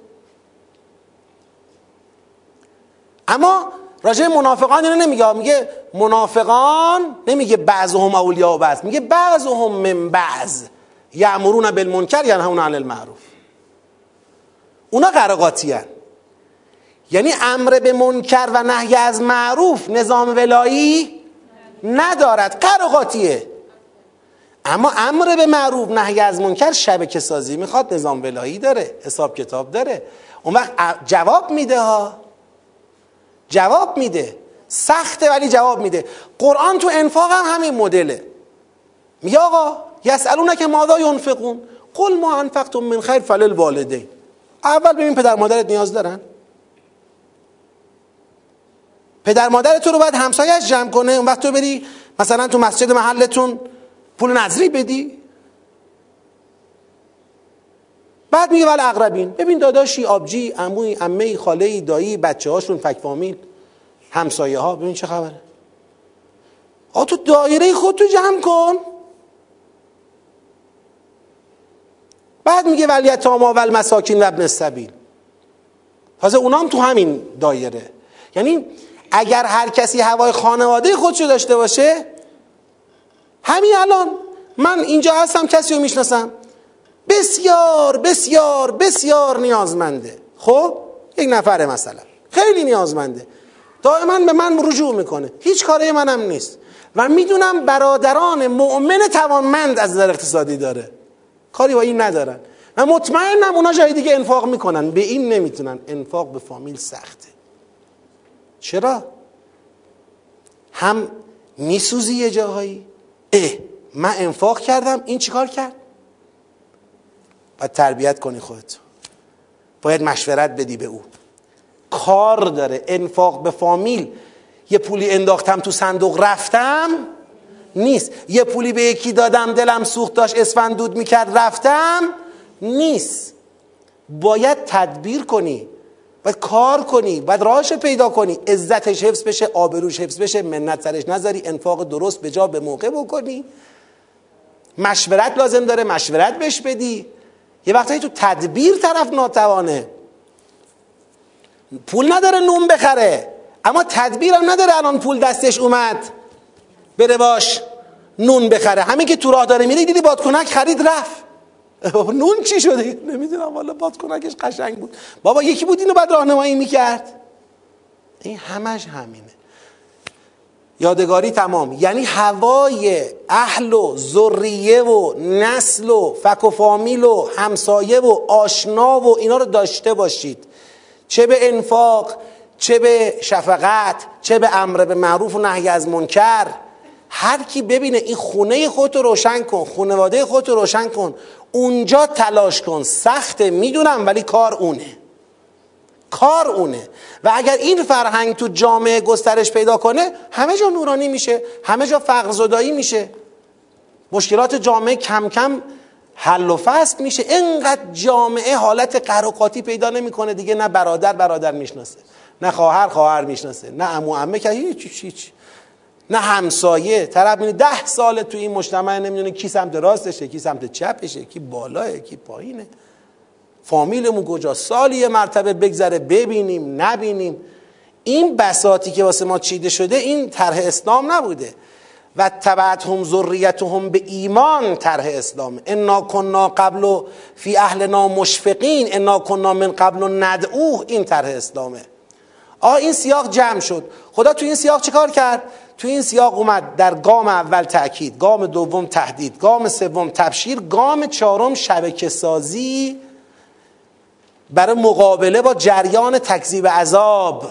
اما راجع منافقان اینو نمیگه، میگه منافقان، نمیگه بعضهم اولیاء بعض، میگه بعضهم من بعض یأمرون بالمنکر ینهون عن المعروف. اونا قرقاتی هن. یعنی امر به منکر و نهی از معروف نظام ولایی ندارد، قرقاتیه. اما امر به معروف نهی از منکر شبکه سازی میخواد، نظام ولایی داره، حساب کتاب داره. اون وقت جواب میده ها، جواب میده، سخته ولی جواب میده. قرآن تو انفاق هم همین مدله. میگه آقا یسألونک ماذا ینفقون قل ما انفقتم من خیر فللوالدین. اول ببین پدر مادرت نیاز دارن؟ پدر مادر تو رو باید همسایه‌اش جمع کنه، اون وقت تو بری مثلا تو مسجد محلتون پول نظری بدی؟ بعد میگه ول اقربین، ببین داداشی، آبجی، عموی، عمه‌ای، خاله‌ای، دایی، بچه‌هاشون، فک فامیل، همسایه ها، ببین چه خبره. آ تو دایره خودتو جمع کن. بعد میگه ول یتاما ول مساکین و ابن السبیل، تازه اونام تو همین دایره. یعنی اگر هر کسی هوای خانواده خودشو داشته باشه، همین الان من اینجا هستم کسی رو میشناسم بسیار بسیار بسیار نیازمنده، خب یک نفره مثلا خیلی نیازمنده، دائما به من رجوع میکنه، هیچ کاره منم نیست و میدونم برادران مؤمن توانمند از نظر اقتصادی داره، کاری با این ندارن و مطمئنم اونا جای دیگه انفاق میکنن، به این نمیتونن. انفاق به فامیل سخته. چرا؟ هم میسوزی یه جاهایی، اه من انفاق کردم این چیکار کرد؟ باید تربیت کنی خودت، باید مشورت بدی به او، کار داره. انفاق به فامیل یه پولی انداختم تو صندوق رفتم نیست، یه پولی به یکی دادم دلم سوخت داشت اسفندود میکرد رفتم نیست. باید تدبیر کنی، باید کار کنی، باید راهش پیدا کنی، عزتش حفظ بشه، آبروش حفظ بشه، منت سرش نذاری، انفاق درست به جا به موقع بکنی. مشورت لازم داره، مشورت بهش بدی. یه وقتایی تو تدبیر طرف ناتوانه، پول نداره نون بخره، اما تدبیر هم نداره الان پول دستش اومد بره باش نون بخره، همین که تو راه داره میره دیدی بادکنک خرید رفت، نون چی شده؟ نمیدونم والا، بادکنکش قشنگ بود، بابا یکی بود اینو بعد راهنمایی میکرد. این همش همینه. یادگاری تمام. یعنی هوای اهل و ذریه و نسل و فک و فامیل و همسایه و آشنا و اینا رو داشته باشید، چه به انفاق، چه به شفقت، چه به امر به معروف و نهی از منکر. هر کی ببینه این خونه خودت رو روشن کن، خانواده خودت رو روشن کن، اونجا تلاش کن. سخته میدونم ولی کار اونه. کار اونه. و اگر این فرهنگ تو جامعه گسترش پیدا کنه، همه جا نورانی میشه، همه جا فقر زدایی میشه، مشکلات جامعه کم کم حل و فصل میشه. اینقدر جامعه حالت قراقاتی پیدا نمیکنه دیگه، نه برادر برادر میشناسه، نه خواهر خواهر میشناسه، نه عمو عمه که هیچ هیچ، نه همسایه. طرف میبینی ده سال تو این مجتمع نمیدونه کی سمت راستشه، کی سمت چپشه، کی بالاه، کی پایینه، فامیلمون کجا، سالی یه مرتبه بگذره ببینیم نبینیم. این بساطی که واسه ما چیده شده این طرح اسلام نبوده. و تبعتهم ذریتهم به ایمان طرح اسلام. انا کنا قبل فی اهلنا مشفقین انا کنا من قبل ندعوه، این طرح اسلامه. آه این سیاق جمع شد. خدا تو این سیاق چه کار کرد؟ تو این سیاق اومد در گام اول تأکید، گام دوم تهدید، گام سوم تبشیر، گام چهارم شبکه سازی برای مقابله با جریان تکذیب عذاب.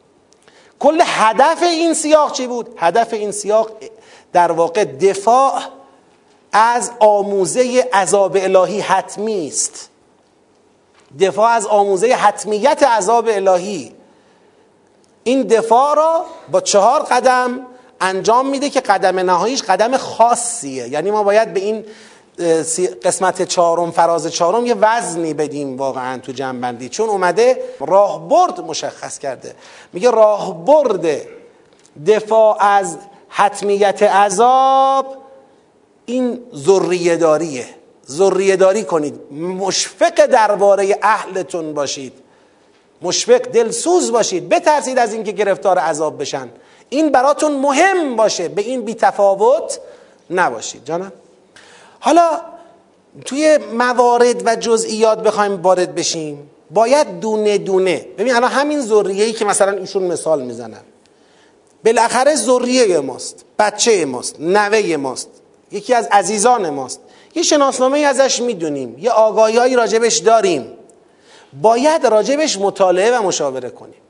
کل هدف این سیاق چی بود؟ هدف این سیاق در واقع دفاع از آموزه عذاب الهی حتمی است، دفاع از آموزه حتمیت عذاب الهی. این دفاع را با چهار قدم انجام میده که قدم نهاییش قدم خاصیه. یعنی ما باید به این قسمت چهارم، فراز چهارم، یه وزنی بدیم واقعا تو جنبندی، چون اومده راهبرد مشخص کرده. میگه راهبرد دفاع از حتمیت عذاب این ذریه داریه. ذریه داری کنید، مشفق درباره اهلتون باشید، مشفق دلسوز باشید، بترسید از اینکه گرفتار عذاب بشن، این براتون مهم باشه، به این بی تفاوت نباشید. جانم حالا توی موارد و جزئیات بخوایم وارد بشیم، باید دونه دونه ببین. الان همین ذریه‌ای که مثلا ایشون مثال میزنن، بالاخره ذریه ماست، بچه ماست، نوه ماست، یکی از عزیزان ماست، یه شناسنامه ازش میدونیم، یه آگاهی‌هایی راجبش داریم، باید راجبش مطالعه و مشاوره کنیم.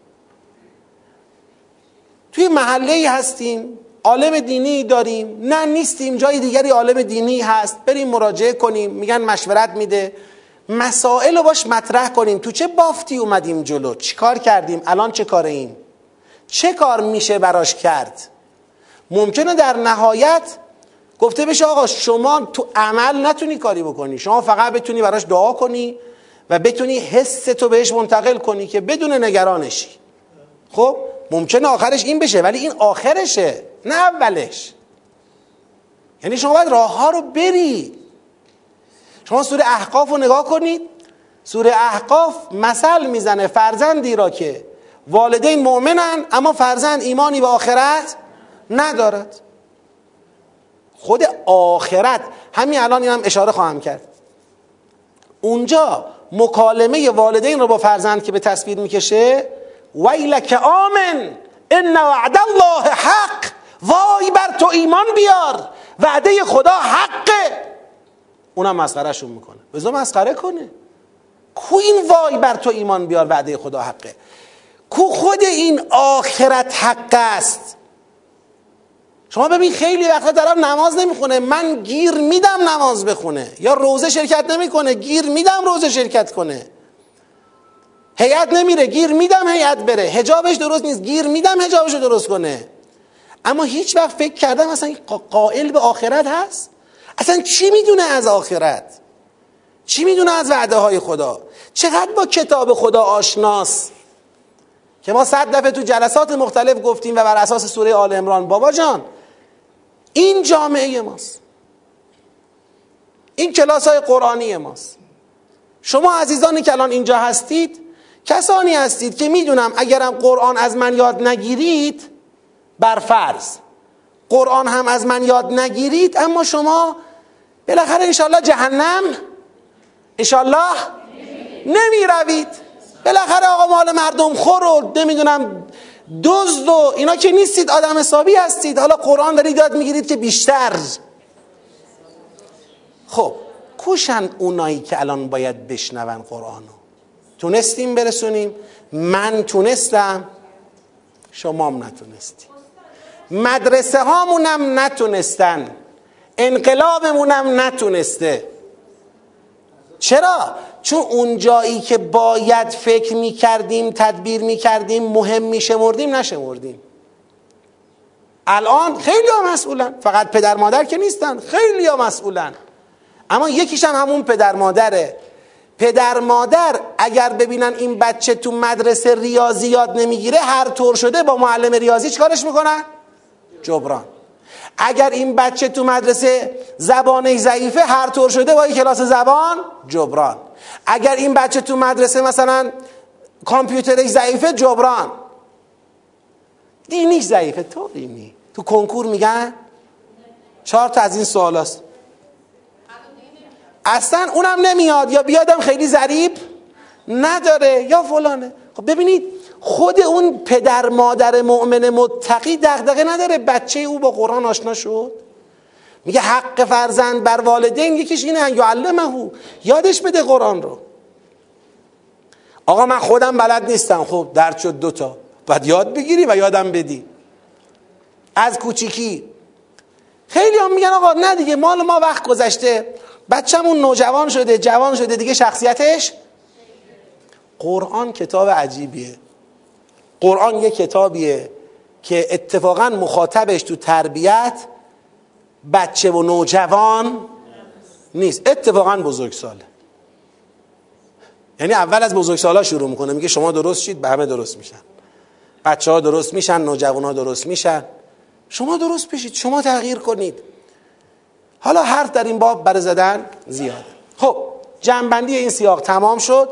توی محله‌ای هستیم، عالم دینی داریم، نه نیستیم، جای دیگری عالم دینی هست، بریم مراجعه کنیم، میگن مشورت میده، مسائل رو باش مطرح کنیم. تو چه بافتی اومدیم جلو، چی کار کردیم، الان چه کاره ایم، چه کار میشه براش کرد. ممکنه در نهایت گفته بشه آقا شما تو عمل نتونی کاری بکنی، شما فقط بتونی براش دعا کنی و بتونی حس تو بهش منتقل کنی که بدون نگرانشی. خب ممکنه آخرش این بشه، ولی این آخرشه نه اولش. یعنی شما باید راه ها رو بری. شما سوره احقاف رو نگاه کنید، سوره احقاف مثل میزنه فرزندی را که والدین مؤمنن اما فرزند ایمانی به آخرت ندارد. خود آخرت، همین الان اینم اشاره خواهم کرد، اونجا مکالمه والدین رو با فرزند که به تصویر میکشه، ویلک آمن ان وعد الله حق، وای بر تو ایمان بیار وعده خدا حقه. اونم مسخره شون میکنه، بذار مسخره کنه. کو این وای بر تو ایمان بیار وعده خدا حقه؟ کو خود این آخرت حق است؟ شما ببین خیلی وقتا طرف نماز نمیخونه، من گیر میدم نماز بخونه، یا روزه شرکت نمیکنه، گیر میدم روزه شرکت کنه، هیئت نمیره، گیر میدم هیئت بره، حجابش درست نیست، گیر میدم حجابشو درست کنه. اما هیچ وقت فکر کردم اصلا قائل به آخرت هست؟ اصلا چی میدونه از آخرت؟ چی میدونه از وعده های خدا؟ چقدر با کتاب خدا آشناست که ما صد دفعه تو جلسات مختلف گفتیم و بر اساس سوره آل عمران، بابا جان این جامعه ماست، این کلاس های قرآنی ماست. شما عزیزانی که الان اینجا هستید کسانی هستید که میدونم اگرم قرآن از من یاد نگیرید، بر فرض قرآن هم از من یاد نگیرید، اما شما بالاخره انشالله جهنم انشالله نمی روید. بالاخره آقا مال مردم خور و نمیدونم دزد و اینا که نیستید، آدم حسابی هستید. حالا قرآن دارید یاد میگیرید که بیشتر. خب کوشن اونایی که الان باید بشنون قرآنو. تونستیم برسونیم، من تونستم، شمام نتونستی، مدرسه هامونم نتونستن، انقلابمونم نتونسته. چرا؟ چون اون جایی که باید فکر میکردیم، تدبیر میکردیم، مهم میشمردیم، نشمردیم. الان خیلی ها مسئولن، فقط پدر مادر که نیستن، خیلی ها مسئولن. اما یکیش هم همون پدر مادره. پدر مادر اگر ببینن این بچه تو مدرسه ریاضی یاد نمیگیره، هر طور شده با معلم ریاضی چیکارش میکنن؟ جبران. اگر این بچه تو مدرسه زبانش ضعیفه، هر طور شده با کلاس زبان جبران. اگر این بچه تو مدرسه مثلا کامپیوترش ضعیفه، جبران. دینیش ضعیفه، تو دینی تو کنکور میگن چهار تا از این سوال هست، اصلا اونم نمیاد، یا بیادم خیلی ضریب نداره یا فلانه. خب ببینید خود اون پدر مادر مؤمن متقی دغدغه نداره بچه او با قرآن آشنا شد. میگه حق فرزند بر والدین یکیش اینه یعلمه، یادش بده قرآن رو. آقا من خودم بلد نیستم، خب درد شد دوتا، باید یاد بگیری و یادم بدی از کوچیکی. خیلی هم میگن آقا نه دیگه مال ما وقت گذشته، بچه‌مون نوجوان شده، جوان شده، دیگه شخصیتش. قرآن کتاب عجیبیه. قرآن یه کتابیه که اتفاقا مخاطبش تو تربیت بچه و نوجوان نیست، اتفاقا بزرگساله. یعنی اول از بزرگسالا شروع میکنه، میگه شما درست شید به همه درست میشن، بچه ها درست میشن، نوجوان ها درست میشن، شما درست بشید، شما تغییر کنید. حالا حرف در این باب برای زدن زیاده. خب جمع‌بندی این سیاق تمام شد.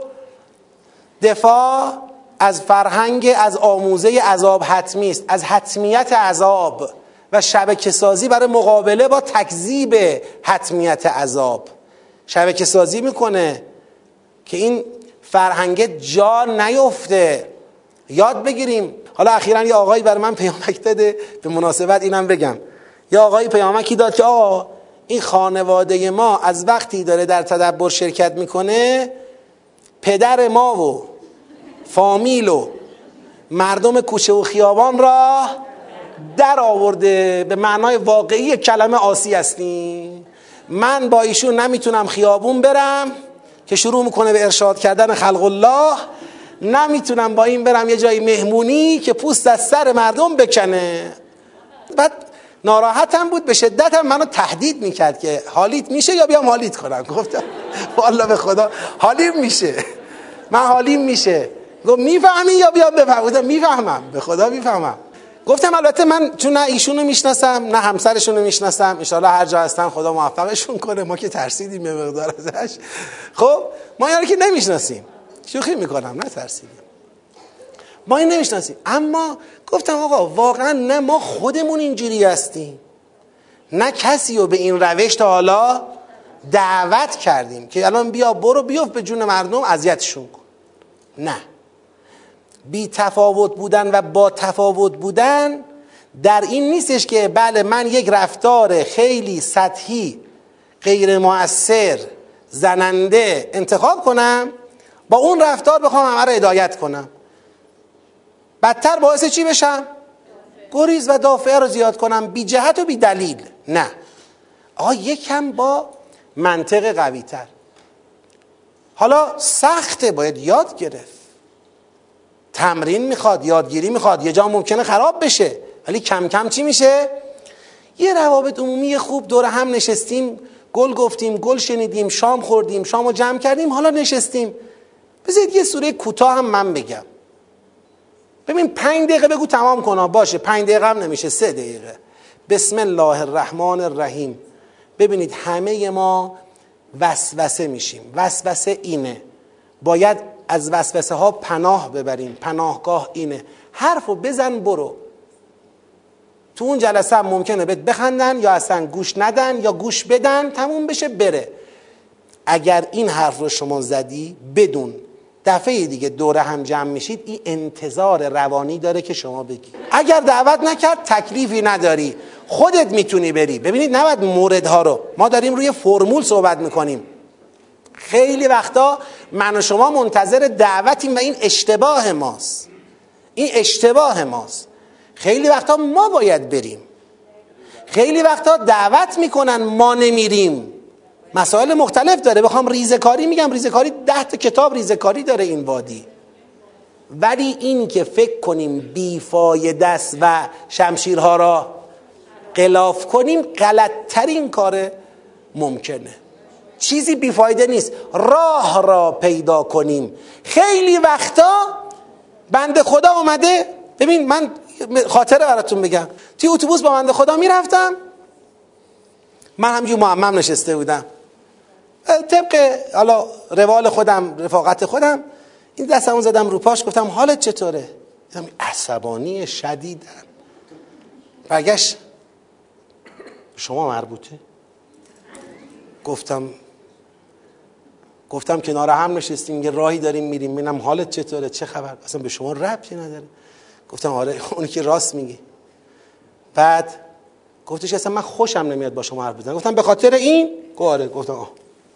دفاع از فرهنگ از آموزه عذاب حتمی است، از حتمیت عذاب و شبکه سازی برای مقابله با تکذیب حتمیت عذاب. شبکه سازی میکنه که این فرهنگ جا نیفته، یاد بگیریم. حالا اخیراً یه آقایی برای من پیامک داده، به مناسبت اینم بگم، یه آقایی پیامکی داد که آقا این خانواده ما از وقتی داره در تدبر شرکت میکنه، پدر ما و فامیل و مردم کوچه و خیابان را در آورده. به معنای واقعی کلمه عاصی هستیم. من با ایشون نمیتونم خیابون برم که شروع میکنه به ارشاد کردن خلق الله، نمیتونم با این برم یه جای مهمونی که پوست از سر مردم بکنه. بعد ناراحتم بود، به شدتم منو تهدید میکرد که حالیت میشه یا بیام حالیت کنم. گفتم والله به خدا حالیم میشه، من حالیم میشه. گفت میفهمی یا بیام بفهم؟ گفتم میفهمم، به خدا میفهمم. گفتم البته من چون نه ایشونو میشناسم نه همسرشونو میشناسم، انشالله هر جا هستن خدا موفقشون کنه، ما که ترسیدیم یه مقدار ازش. خب ما اینا رو که نمیشناسیم، شوخی میکنم، نه ترسیدیم، ما این نمیشناسیم. اما گفتم آقا واقعا نه ما خودمون اینجوری هستیم، نه کسی رو به این روش تا حالا دعوت کردیم که الان بیا برو بیفت به جون مردم اذیتشون کن. نه، بی تفاوت بودن و با تفاوت بودن در این نیستش که بله من یک رفتار خیلی سطحی غیر مؤثر زننده انتخاب کنم، با اون رفتار بخوام همه رو هدایت کنم، بدتر باعث چی بشم؟ گریز و دافعه رو زیاد کنم، بی جهت و بی دلیل. نه آقا یکم با منطق قوی تر. حالا سخته، باید یاد گرفت، تمرین میخواد، یادگیری میخواد، یه جا ممکنه خراب بشه، ولی کم کم چی میشه؟ یه روابط عمومی خوب دور هم نشستیم، گل گفتیم، گل شنیدیم، شام خوردیم، شامو جمع کردیم، حالا نشستیم. بذارید یه سوره کوتاه هم من بگم. ببین پنج دقیقه بگو تمام کنا، باشه پنج دقیقه هم نمیشه، سه دقیقه. بسم الله الرحمن الرحیم. ببینید همه ما وسوسه میشیم. وسوسه اینه، باید از وسوسه ها پناه ببریم. پناهگاه اینه، حرفو بزن برو. تو اون جلسه هم ممکنه بهت بخندن یا اصلا گوش ندن یا گوش بدن، تموم بشه بره. اگر این حرف رو شما زدی بدون دفعه دیگه دوره هم جمع میشید، این انتظار روانی داره که شما بگی. اگر دعوت نکرد تکلیفی نداری، خودت میتونی بری. ببینید نباید موردها رو، ما داریم روی فرمول صحبت میکنیم. خیلی وقتا من و شما منتظر دعوتیم و این اشتباه ماست. این اشتباه ماست. خیلی وقتا ما باید بریم، خیلی وقتا دعوت میکنن ما نمیریم. مسائل مختلف داره. بخوام ریزکاری میگم ریزکاری ده تا کتاب ریزکاری داره این وادی. ولی این که فکر کنیم بیفایده است و شمشیرها را غلاف کنیم غلطترین کار ممکنه. چیزی بیفایده نیست، راه را پیدا کنیم. خیلی وقتا بنده خدا اومده، ببین من خاطره براتون بگم، توی اتوبوس با بنده خدا میرفتم، من همینجور معمم نشسته بودم، طبق حالا روال خودم رفاقت خودم این دستمو زدم رو پاش، گفتم حالت چطوره؟ عصبانی شدیدن. برگشت شما مربوطه؟ گفتم گفتم کنار هم نشستیم یه راهی داریم میریم، ببینم حالت چطوره، چه خبر؟ اصلا به شما ربطی نداره. گفتم آره اونی که راست میگی. بعد گفتش اصلا من خوشم نمیاد با شما حرف بزنم. گفتم به خاطر این؟ گفت آره. گفتم آه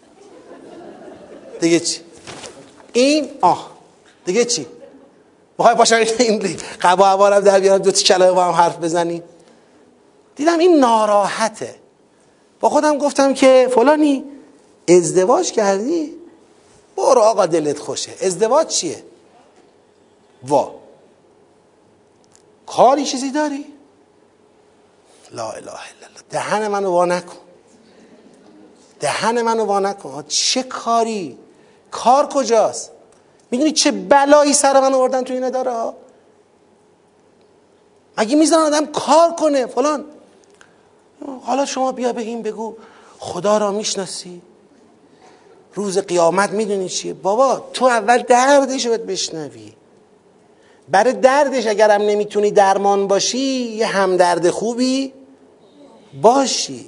دیگه چی؟ این آه دیگه چی؟ بخوای پاشم این قبا عوارم در بیارم دو تا کلمه با هم حرف بزنیم؟ دیدم این ناراحته. با خودم گفتم که فلانی ازدواج کردی؟ برو آقا دلت خوشه. ازدواج چیه؟ وا کاری چیزی داری؟ لا اله الا الله. دهن منو وا نکن، دهن منو وا نکن. چه کاری؟ کار کجاست؟ میدونی چه بلایی سر من آوردن تو این اداره ها؟ مگه میذارن آدم کار کنه فلان؟ حالا شما بیا به این بگو خدا را میشناسی؟ روز قیامت میدونی چیه؟ بابا تو اول دردش رو باید بشنوی. برای دردش اگرم نمیتونی درمان باشی یه همدرد خوبی باشی.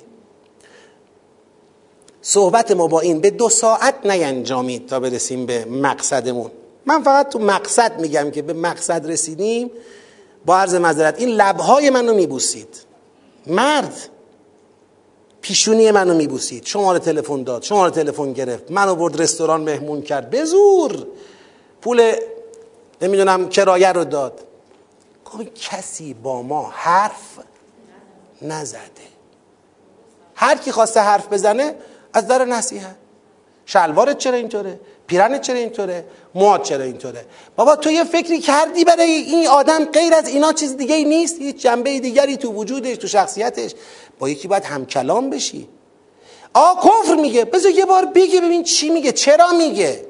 صحبت ما با این به دو ساعت نینجامید تا برسیم به مقصدمون. من فقط تو مقصد میگم که به مقصد رسیدیم. با عرض معذرت این لبهای منو میبوسید، مرد پیشونی منو میبوسید، شماره تلفن داد، شماره تلفن گرفت، منو برد رستوران مهمون کرد، به زور پول نمیدونم کرایه رو داد. کسی با ما حرف نزده. هر کی خواسته حرف بزنه از در نصیحت، شلوارت چرا اینطوره؟ پیرنت چرا اینطوره؟ موهات چرا اینطوره؟ بابا تو یه فکری کردی برای این آدم غیر از اینا چیز دیگه ای نیست؟ هیچ جنبه دیگری تو وجودش، تو شخصیتش؟ با یکی باید همکلام بشی. آ کفر میگه، بذار یه بار بگه ببین چی میگه، چرا میگه،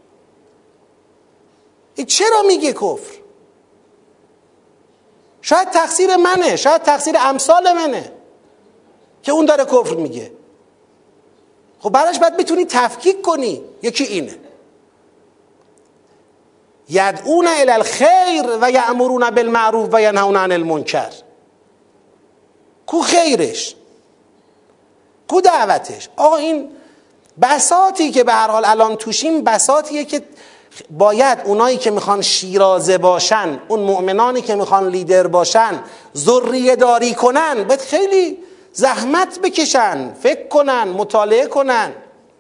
چرا میگه کفر؟ شاید تقصیر منه، شاید تقصیر امثال منه که اون داره کفر میگه. خب براش باید بتونی تفکیک کنی. یکی اینه یدعون الی الخیر و یأمرون بالمعروف و ینهون عن المنکر. کو خیرش؟ کو دعوتش؟ آقا این بساطی که به هر حال الان توشیم بساطیه که باید اونایی که میخوان شیرازه باشن، اون مؤمنانی که میخوان لیدر باشن، ذریه داری کنن، باید خیلی زحمت بکشن، فکر کنن، مطالعه کنن.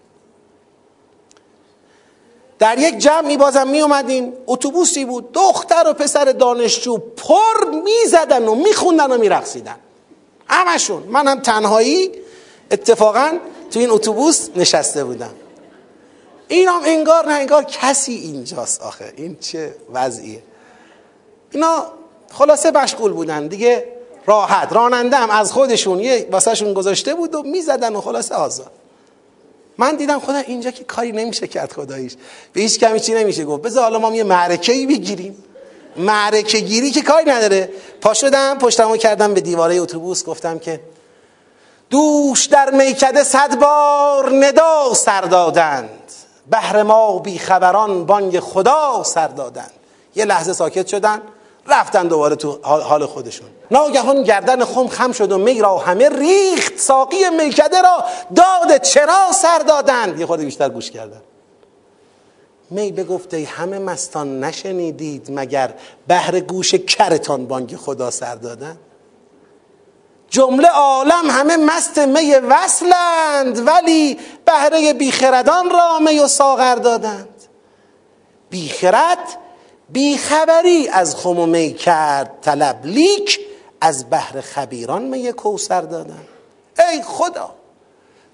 در یک جمعی بازم می اومدیم، اتوبوسی بود، دختر و پسر دانشجو پر میزدن و میخوندن و میرقصیدن همشون. من هم تنهایی اتفاقا تو این اتوبوس نشسته بودم. این هم انگار نه انگار کسی اینجاست. آخه این چه وضعیه؟ اینا خلاصه مشغول بودن دیگه، راحت. راننده هم از خودشون یه واسه شون گذاشته بود و میزدن و خلاصه آزاد. من دیدم خدا اینجا که کاری نمیشه کرد، خداییش به هیچ کمی چی نمیشه گفت. بذار حالا ما یه معرکه‌ای بگیریم. معرکه گیری که کاری نداره. پا شدم پشتمو کردم به دیواره اتوبوس، گفتم که دوش در میکده صد بار ندا سر دادند، بهر ما بیخبران بانگ خدا سر دادند. یه لحظه ساکت شدن، رفتن دوباره تو حال خودشون. ناگهان گردن خم خم شد و می را همه ریخت، ساقی میکده را داد چرا سر دادند. یه خورده بیشتر گوش کردن. می بگفت ای همه مستان نشنیدید مگر بهر گوش کرتان بانگ خدا سر دادند. جمله عالم همه مست می وصلند، ولی بهره بیخردان را می و ساغر دادند. بیخرد بیخبری از خم و می کرد طلب، لیک از بهر خبیران می کوثر دادند. ای خدا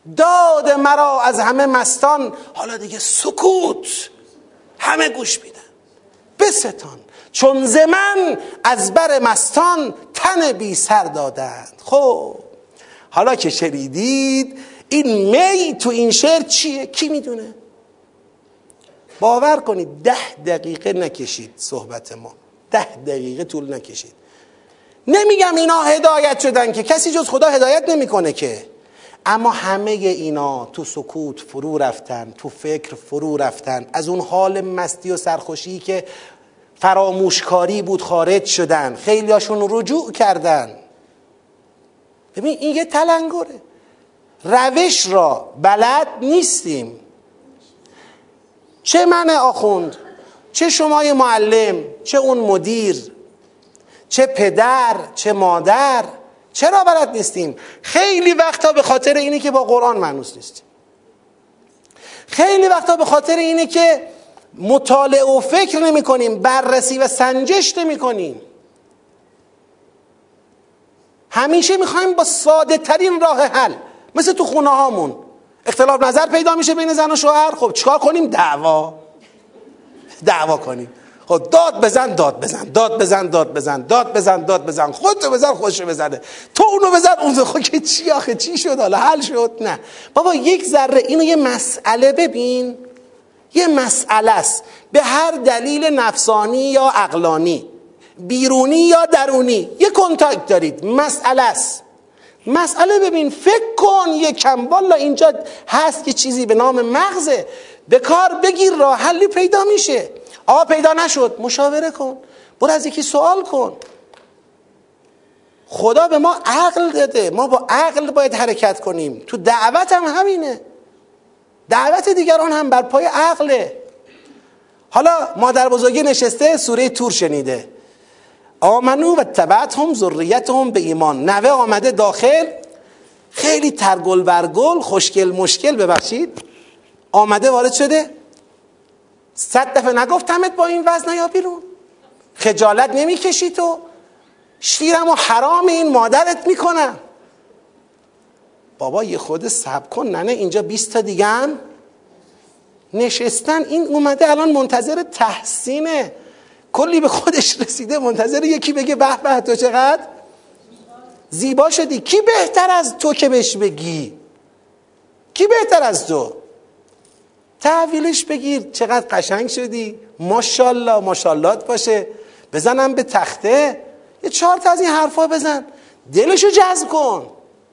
داد مرا از همه مستان. حالا دیگه سکوت، همه گوش میدن. بستان چون ز من از بر مستان تن بی سر دادند. خب حالا که شنیدید این می تو این شعر چیه؟ کی میدونه؟ باور کنید ده دقیقه نکشید صحبت ما، ده دقیقه طول نکشید. نمیگم اینا هدایت شدن که، کسی جز خدا هدایت نمیکنه که، اما همه اینا تو سکوت فرو رفتن، تو فکر فرو رفتن، از اون حال مستی و سرخوشی که فراموشکاری بود خارج شدن، خیلی هاشون رجوع کردن. ببین این یه تلنگره، روش را بلد نیستیم. چه من آخوند، چه شمای معلم، چه اون مدیر، چه پدر، چه مادر، چرا بلد نیستیم؟ خیلی وقتا به خاطر اینه که با قرآن مانوس نیستیم. خیلی وقتا به خاطر اینه که مطالعه و فکر نمی کنیم، بررسی و سنجش نمی کنیم. همیشه میخوایم با ساده ترین راه حل، مثل تو خونه هامون اختلاف نظر پیدا میشه بین زن و شوهر، خب چیکار کنیم؟ دعوا دعوا کنیم. خب داد بزن داد بزن داد بزن داد بزن داد بزن داد بزن خودتو بزن خودشو بزنه، تو اونو بزن اونو. خب که چی آخه، چی شد حالا؟ حل شد؟ نه بابا، یک ذره اینو یه مسئله ببین، یه مسئله است، به هر دلیل نفسانی یا عقلانی، بیرونی یا درونی، یه کنتاکت دارید، مسئله است. مسئله ببین، فکر کن یکم، والا اینجا هست که چیزی به نام مغزه، به کار بگیر، راه حلی پیدا میشه. آه پیدا نشد، مشاوره کن، برو از یکی سوال کن. خدا به ما عقل داده، ما با عقل باید حرکت کنیم. تو دعوت هم همینه، دعوت دیگران هم بر پای عقله. حالا مادر بزرگی نشسته سوره تور شنیده، آمنو و تبعتهم ذریتهم به ایمان، نوه آمده داخل، خیلی ترگل برگل خوشگل مشکل، ببخشید، آمده وارد شده، صد دفعه نگفتمت با این وزن یا بیرون؟ خجالت نمیکشی تو؟ شیرم و حرام این مادرت میکنم. بابا یه خود صبر کن، نه نه اینجا بیست تا دیگه هم نشستن، این اومده الان منتظر تحسینه، کلی به خودش رسیده، منتظر یکی بگه به به تو چقدر زیبا شدی. کی بهتر از تو که بهش بگی؟ کی بهتر از تو؟ تحویلش بگیر، چقدر قشنگ شدی، ماشاءالله ماشاءاللهت باشه، بزنم به تخته، یه چهار تا از این حرفا بزن، دلشو جذب کن.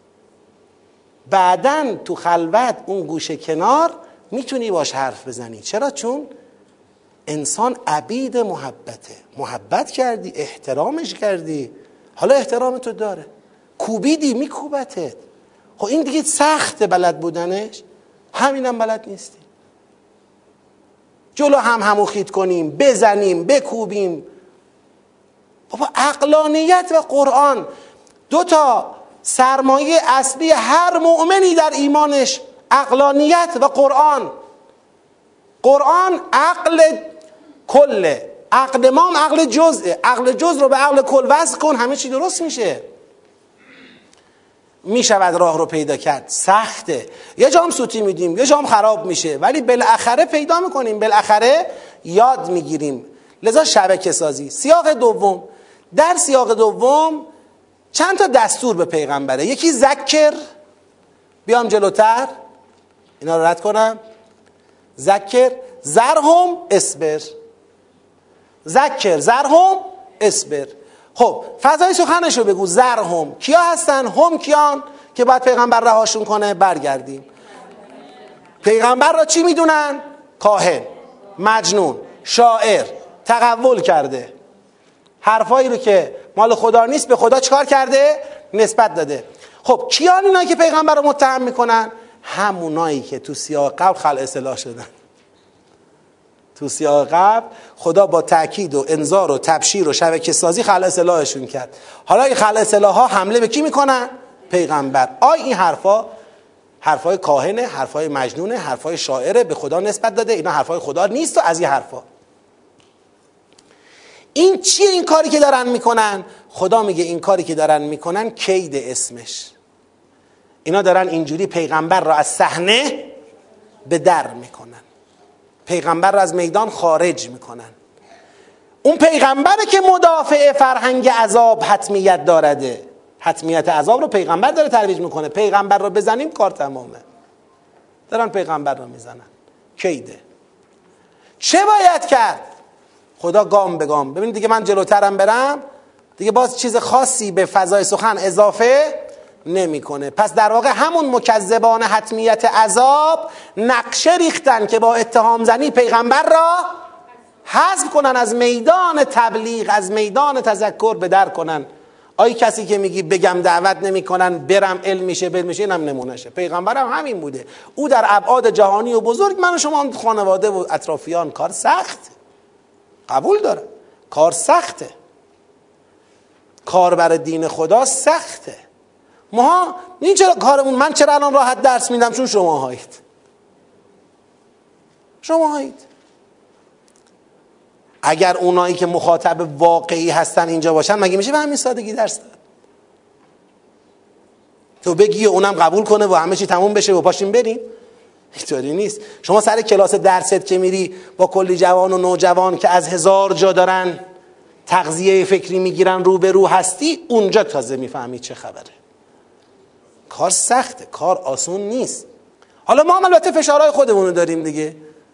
بعدن تو خلوت اون گوشه کنار میتونی باش حرف بزنی. چرا؟ چون انسان عبید محبته، محبت کردی، احترامش کردی، حالا احترام تو داره، کوبیدی میکوبتت. خب این دیگه سخته بلد بودنش، همینم بلد نیستی. جلو هم همو خید کنیم، بزنیم، بکوبیم. بابا عقلانیت و قرآن دو تا سرمایه اصلی هر مؤمنی در ایمانش، عقلانیت و قرآن. قرآن عقل کله، عقل ما هم عقل جزءه، عقل جزء رو به عقل کل وصل کن، همه چی درست میشه. میشود راه رو پیدا کرد، سخته، یه جام سوتی میدیم، یه جام خراب میشه، ولی بالاخره پیدا میکنیم، بالاخره یاد میگیریم. لذا شبکه سازی. سیاق دوم، در سیاق دوم چند تا دستور به پیغمبره. یکی ذکر، بیام جلوتر اینا رو رد کنم، ذکر زرهم اصبر، ذکر زرهم اصبر. خب فضای سخنش رو بگو. زرهم کیا هستن؟ هم کیان که باید پیغمبر رهاشون کنه؟ برگردیم. پیغمبر را چی میدونن؟ کاهن، مجنون، شاعر، تقول کرده، حرفایی رو که مال خدا نیست به خدا چکار کرده؟ نسبت داده. خب کیان اینا که پیغمبر رو متهم میکنن؟ همونایی که تو سیاق قبل خلع اصلاح شدن. تو سیاق قبل خدا با تأکید و انذار و تبشیر و شبکه سازی خلع اصلاحشون کرد. حالا این خلع اصلاح ها حمله به کی میکنن؟ پیغمبر. آی این حرفا حرفای کاهنه، حرفای مجنونه، حرفای شاعره، به خدا نسبت داده، اینا حرفای خدا نیست و از این حرفا. این چیه این کاری که دارن میکنن؟ خدا میگه این کاری که دارن میکنن کید اسمش. اینا دارن اینجوری پیغمبر را از صحنه به در میکنن، پیغمبر را از میدان خارج میکنن. اون پیغمبره که مدافع فرهنگ عذاب حتمیت دارده، حتمیت عذاب رو پیغمبر داره ترویج میکنه. پیغمبر رو بزنیم کار تمامه. دارن پیغمبر رو میزنن. کیده. چه باید کرد؟ خدا گام به گام. ببینید دیگه من جلوترم برم دیگه باز چیز خاصی به فضای سخن اضافه نمیکنه. پس در واقع همون مکذبان حتمیت عذاب نقشه ریختن که با اتهام زنی پیغمبر را حذف کنن از میدان تبلیغ، از میدان تذکر به در کنن. آی کسی که میگی بگم دعوت نمیکنن برم علم میشه بل میشه، اینم نمونهشه. پیغمبرم همین بوده. او در ابعاد جهانی و بزرگ، من و شما خانواده و اطرافیان، کار سخت قبول داره، کار سخته، کار برای دین خدا سخته. ما این چرا کارمون، من چرا الان راحت درس میدم؟ چون شما هایید شما هایید اگر اونایی که مخاطب واقعی هستن اینجا باشن مگه میشه به همین سادگی درس داد؟ تو بگی اونم قبول کنه و همه چی تموم بشه و پاشیم بریم؟ اینطوری نیست. شما سر کلاس درست که میری با کلی جوان و نوجوان که از هزار جا دارن تغذیه فکری میگیرن رو به رو هستی، اونجا تازه میفهمی چه خبره. کار سخته، کار آسون نیست. حالا ما هم البته فشارهای خودمونو داریم دیگه،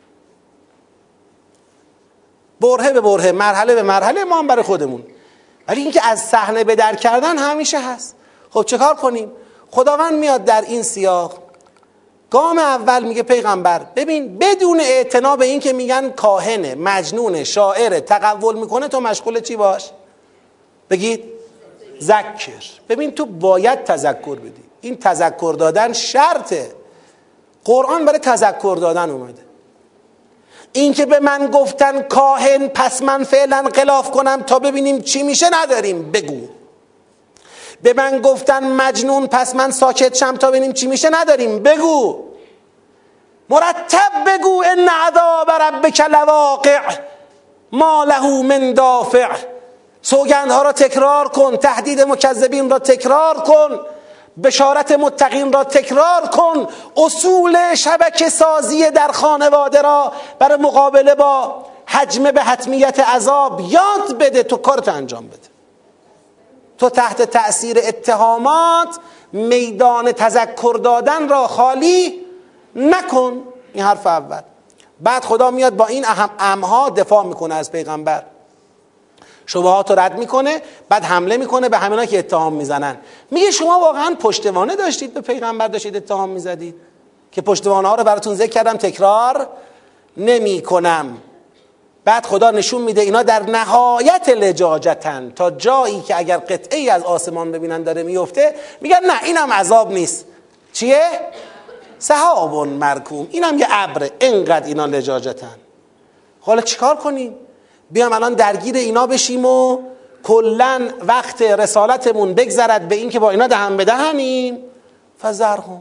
برهه به برهه، مرحله به مرحله، ما هم برای خودمون. ولی اینکه از صحنه به در کردن همیشه هست. خب چه کار کنیم؟ خداوند میاد در این سیاق گام اول میگه پیغمبر ببین، بدون اعتنا به این که میگن کاهنه، مجنونه، شاعره، تقول میکنه، تو مشغول چی باش؟ بگید ذکر. ببین تو باید تذکر بدی. این تذکر دادن شرطه. قرآن برای تذکر دادن اومده. این که به من گفتن کاهن پس من فعلا غلاف کنم تا ببینیم چی میشه نداریم، بگو. به من گفتن مجنون پس من ساکت شم تا ببینیم چی میشه نداریم، بگو. مرتب بگو ان عذاب ربک لواقع ما له من دافع. سوگندها را تکرار کن، تهدید مکذبین را تکرار کن، بشارت متقین را تکرار کن، اصول شبکه سازی در خانواده را برای مقابله با حجم به حتمیت عذاب یاد بده. تو کارت انجام بده. تو تحت تأثیر اتهامات میدان تذکر دادن را خالی نکن. این حرف اول. بعد خدا میاد با این اهم امها دفاع میکنه از پیغمبر، شبهات رو رد میکنه، بعد حمله میکنه به همینا که اتهام میزنن. میگه شما واقعا پشتوانه داشتید به پیغمبر، داشتید اتهام میزدید که پشتوانه ها رو براتون ذکر کردم، تکرار نمی کنم. بعد خدا نشون میده اینا در نهایت لجاجتن، تا جایی که اگر قطعی از آسمان ببینن داره میفته میگن نه اینم عذاب نیست. چیه؟ سحاب مرکوم، اینم یه ابره. اینقدر اینا لجاجتن. حالا چیکار کنیم؟ بیام الان درگیر اینا بشیم و کلن وقت رسالتمون بگذرد به این که با اینا دهن به دهنیم؟ فذرهم.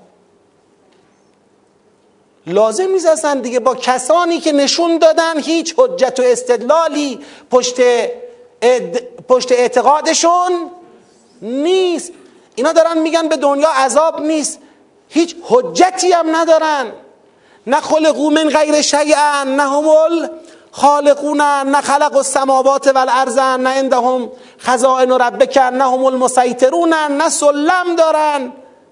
لازم نیست اصلا دیگه. با کسانی که نشون دادن هیچ حجت و استدلالی پشت اد... پشت اعتقادشون نیست. اینا دارن میگن به دنیا عذاب نیست، هیچ حجتی هم ندارن. نه خلقو من غیر شیئا، نه هم الخالقون، نه خلق السماوات والارض، نه عندهم خزائن ربک، نه هم المسیطرون، نه سلم دارن،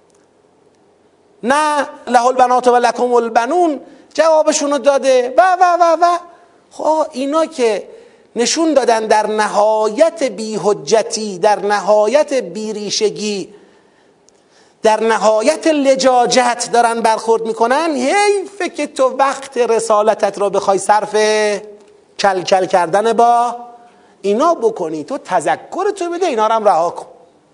نه له البنات و لکم البنون. جوابشونو داده و و و و خب اینا که نشون دادن در نهایت بی حجتی، در نهایت بیریشگی، در نهایت لجاجت دارن برخورد میکنن، حیفه که تو وقت رسالتت رو بخوای صرف کل کل کردن با اینا بکنی. تو تذکرتو بده، اینا رو هم رها کن،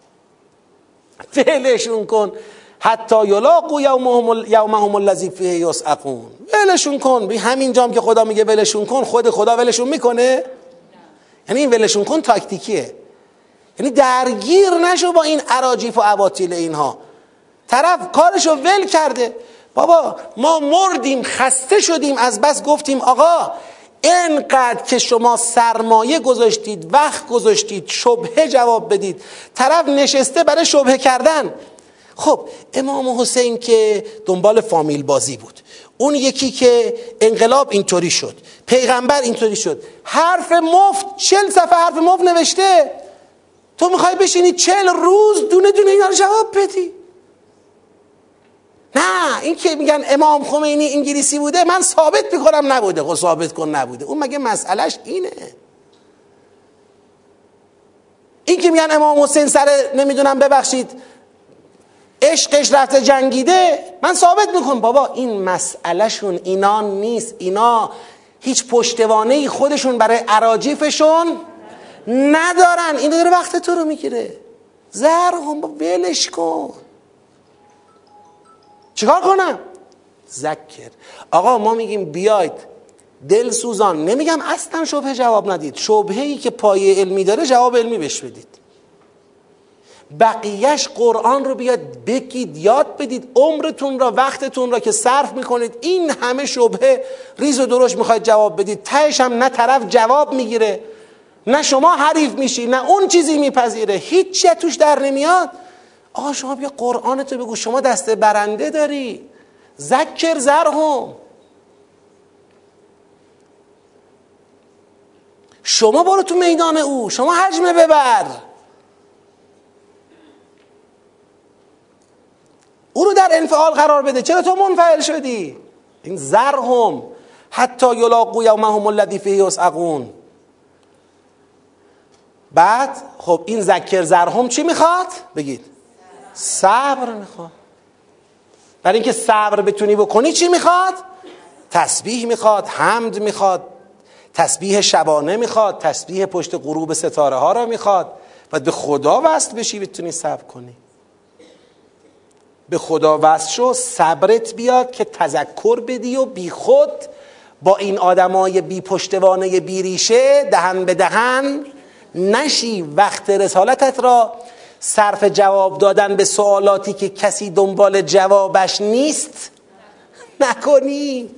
فعلشون کن. حتی یلاقوا یومهم یومهم الذی فیه یصعقون. ولشون کن. بی همین جام که خدا میگه ولشون کن، خود خدا ولشون میکنه؟ یعنی این ولشون کن تاکتیکیه. یعنی درگیر نشو با این اراجیف و اباطیل اینها. طرف کارشو ول کرده. بابا ما مردیم، خسته شدیم از بس گفتیم آقا اینقدر که شما سرمایه گذاشتید، وقت گذاشتید شبهه جواب بدید، طرف نشسته برای شبهه کردن. خب امام حسین که دنبال فامیل بازی بود، اون یکی که انقلاب اینطوری شد، پیغمبر اینطوری شد، حرف مفت، چل صفحه حرف مفت نوشته، تو میخوای بشینی چل روز دونه دونه اینا رو جواب بدی؟ نه، این که میگن امام خمینی انگلیسی بوده، من ثابت میکنم نبوده. خب ثابت کن نبوده، اون مگه مسئلهش اینه؟ این که میگن امام حسین سر نمیدونم ببخشید عشقش رفته جنگیده، من ثابت میکنم. بابا این مسئله شون اینا نیست، اینا هیچ پشتوانه‌ای خودشون برای اراجیفشون ندارن. این داره وقت تو رو میگیره. زرهم، ولش کن. چیکار کنم؟ ذکر. آقا ما میگیم بیاید دل سوزان، نمیگم اصلا شبهه جواب ندید، شبهه‌ای که پایه علمی داره جواب علمی بهش بدید. بقیهش قرآن رو بیاد بگید، یاد بدید. عمرتون را، وقتتون را که صرف میکنید این همه شبهه ریز و درشت میخواید جواب بدید، تهش هم نه طرف جواب میگیره، نه شما حریف میشی، نه اون چیزی میپذیره، هیچ چیز توش در نمیاد. آقا شما بیا قرآنتو بگو، شما دست برنده داری. ذکر زرهم، شما برو تو میدان او، شما حجمه ببر، او رو در انفعال قرار بده. چرا تو منفعل شدی؟ این زرهم حتی یلاقوا یومهم الذی فیه یصعقون. بعد خب این ذکر زرهم چی میخواد؟ بگید. صبر میخواد. برای اینکه صبر بتونی بکنی چی میخواد؟ تسبیح میخواد، حمد میخواد، تسبیح شبانه میخواد، تسبیح پشت غروب ستاره ها را میخواد. باید به خدا وصل بشی بتونی صبر کنی. به خدا وصل شو، صبرت بیاد که تذکر بدی و بی خود با این آدمای بی پشتوانه بی ریشه دهن به دهن نشی. وقت رسالتت را صرف جواب دادن به سوالاتی که کسی دنبال جوابش نیست نکنی،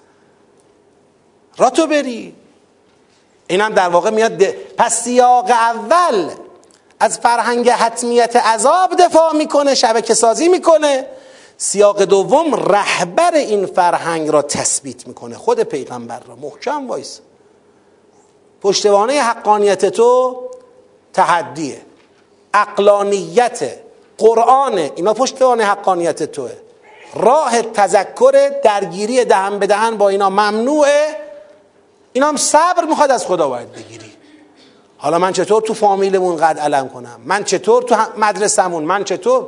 را تو بری. اینم در واقع میاد ده. پس سیاق اول از فرهنگ حتمیت عذاب دفاع میکنه، شبکه سازی میکنه. سیاق دوم رهبر این فرهنگ را تثبیت میکنه، خود پیغمبر را. محکم وایس. پشتوانه حقانیت تو تحدیه، عقلانیت، قرآن، اینا پشتوانه حقانیت توه. راه تذکر، درگیری دهن به دهن با اینا ممنوعه. اینا هم صبر میخواد از خدا باید بگیری. حالا من چطور تو فامیلمون قد علم کنم؟ من چطور تو مدرسمون؟ من چطور؟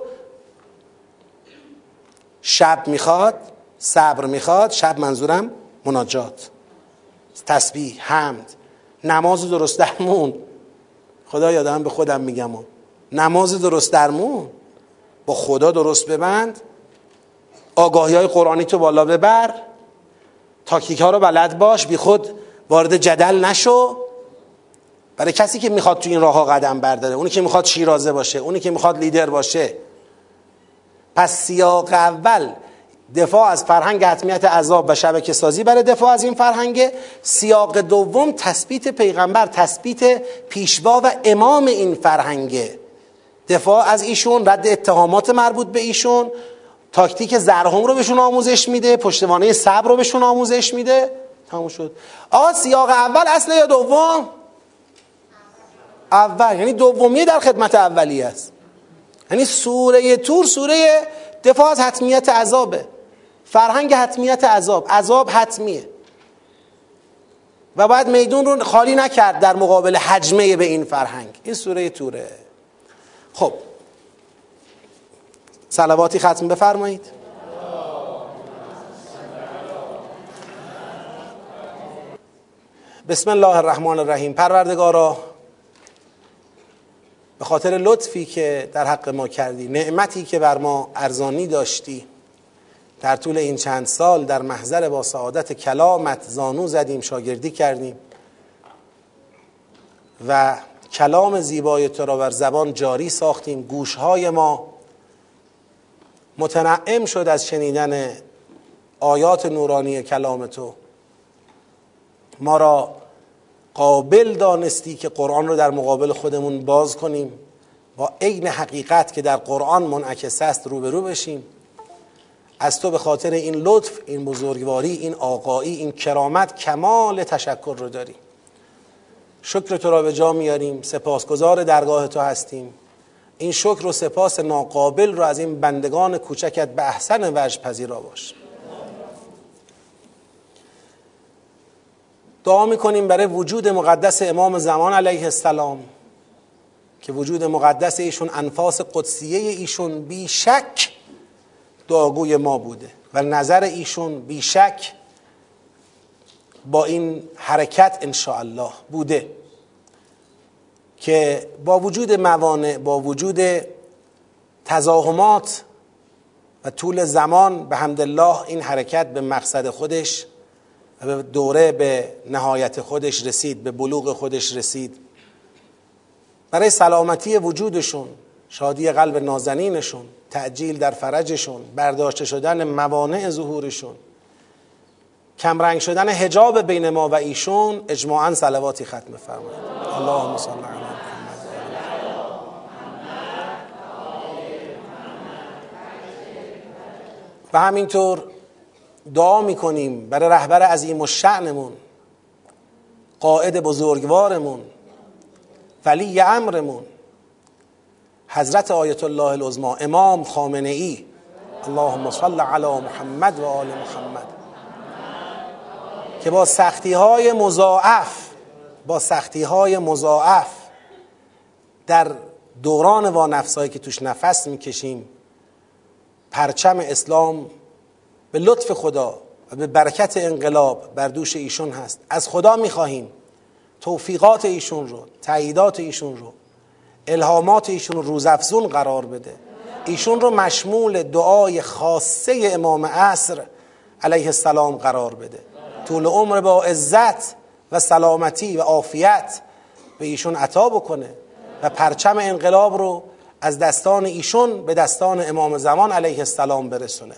شب میخواد، صبر میخواد. شب منظورم مناجات، تسبیح، حمد، نماز درست درمون. خدا یادم به خودم میگم، نماز درست درمون، با خدا درست ببند، آگاهی های قرآنی تو بالا ببر، تاکتیک ها رو بلد باش، بی خود وارد جدل نشو. برای کسی که میخواد تو این راه ها قدم برداره، اونی که میخواد شیرازه باشه، اونی که میخواد لیدر باشه. پس سیاق اول دفاع از فرهنگ حتمیت عذاب و شبکه سازی برای دفاع از این فرهنگ. سیاق دوم تثبیت پیغمبر، تثبیت پیشوا و امام این فرهنگه، دفاع از ایشون، رد اتهامات مربوط به ایشون، تاکتیک زرهم رو بهشون آموزش میده، پشتوانه صبر رو بهشون آموزش میده. تموم شد. آقا سیاق اول اصله یا دوم؟ اول. یعنی دومیه در خدمت اولیه است. یعنی سوره طور سوره دفاع از حتمیت عذابه، فرهنگ حتمیت عذاب. عذاب حتمیه و باید میدون رو خالی نکرد در مقابل حجمه به این فرهنگ. این سوره طوره. خب صلواتی ختم بفرمایید. بسم الله الرحمن الرحیم. پروردگارا، به خاطر لطفی که در حق ما کردی، نعمتی که بر ما ارزانی داشتی، در طول این چند سال در محضر با سعادت کلامت زانو زدیم، شاگردی کردیم و کلام زیبای تو را بر زبان جاری ساختیم. گوشهای ما متنعم شد از شنیدن آیات نورانی کلام تو. ما را قابل دانستی که قرآن رو در مقابل خودمون باز کنیم، با عین حقیقت که در قرآن منعکس است روبرو بشیم. از تو به خاطر این لطف، این بزرگواری، این آقایی، این کرامت کمال تشکر رو داریم. شکر تو را به جا میاریم، سپاسگزار درگاه تو هستیم. این شکر و سپاس ناقابل رو از این بندگان کوچکت به احسن وجه پذیرا باش. دعا میکنیم برای وجود مقدس امام زمان علیه السلام که وجود مقدس ایشون، انفاس قدسیه ایشون بی شک دعاگوی ما بوده و نظر ایشون بی شک با این حرکت انشاءالله بوده که با وجود موانع، با وجود تزاحمات و طول زمان به حمدالله این حرکت به مقصد خودش و به دوره به نهایت خودش رسید، به بلوغ خودش رسید. برای سلامتی وجودشون، شادی قلب نازنینشون، تعجیل در فرجشون، برداشته شدن موانع ظهورشون، کمرنگ شدن حجاب بین ما و ایشون، اجماعاً صلواتی ختم فرمایید. اللهم صل علی محمد. و همینطور دعا میکنیم برای رهبر عظیم الشأنمون، قائد بزرگوارمون، ولی امرمون، حضرت آیت الله العظمی امام خامنه ای. اللهم صل علی محمد و آل محمد، که با سختی های مضاعف با سختی های مضاعف در دوران وانفسایی که توش نفس میکشیم، پرچم اسلام به لطف خدا و به برکت انقلاب بر دوش ایشون هست. از خدا میخواهیم توفیقات ایشون رو، تأییدات ایشون رو، الهامات ایشون رو روزافزون قرار بده. ایشون رو مشمول دعای خاصه امام عصر علیه السلام قرار بده. طول عمر با عزت و سلامتی و عافیت به ایشون عطا بکنه و پرچم انقلاب رو از دستان ایشون به دستان امام زمان علیه السلام برسونه.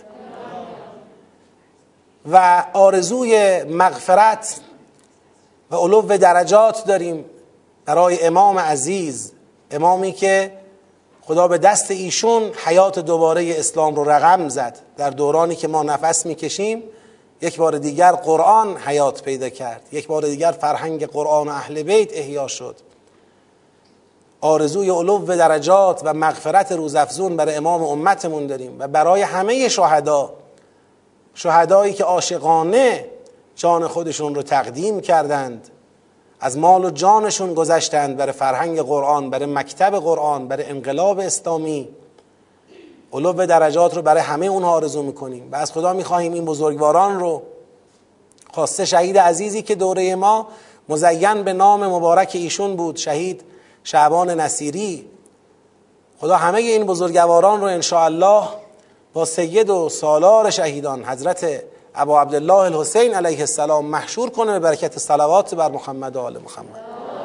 و آرزوی مغفرت و علو درجات داریم برای امام عزیز، امامی که خدا به دست ایشون حیات دوباره اسلام رو رقم زد. در دورانی که ما نفس میکشیم یک بار دیگر قرآن حیات پیدا کرد، یک بار دیگر فرهنگ قرآن و اهل بیت احیا شد. آرزوی علو درجات و مغفرت روزافزون برای امام امتمون داریم و برای همه شهدا، شهدایی که عاشقانه جان خودشون رو تقدیم کردند، از مال و جانشون گذشتند برای فرهنگ قرآن، برای مکتب قرآن، برای انقلاب اسلامی. علو درجات رو برای همه اونها آرزو میکنیم و از خدا میخواهیم این بزرگواران رو، خاصه شهید عزیزی که دوره ما مزین به نام مبارک ایشون بود، شهید شعبان نصیری، خدا همه این بزرگواران رو انشاءالله با سید و سالار شهیدان حضرت ابا عبدالله الحسین علیه السلام محشور کنه به برکت صلوات بر محمد و آل محمد.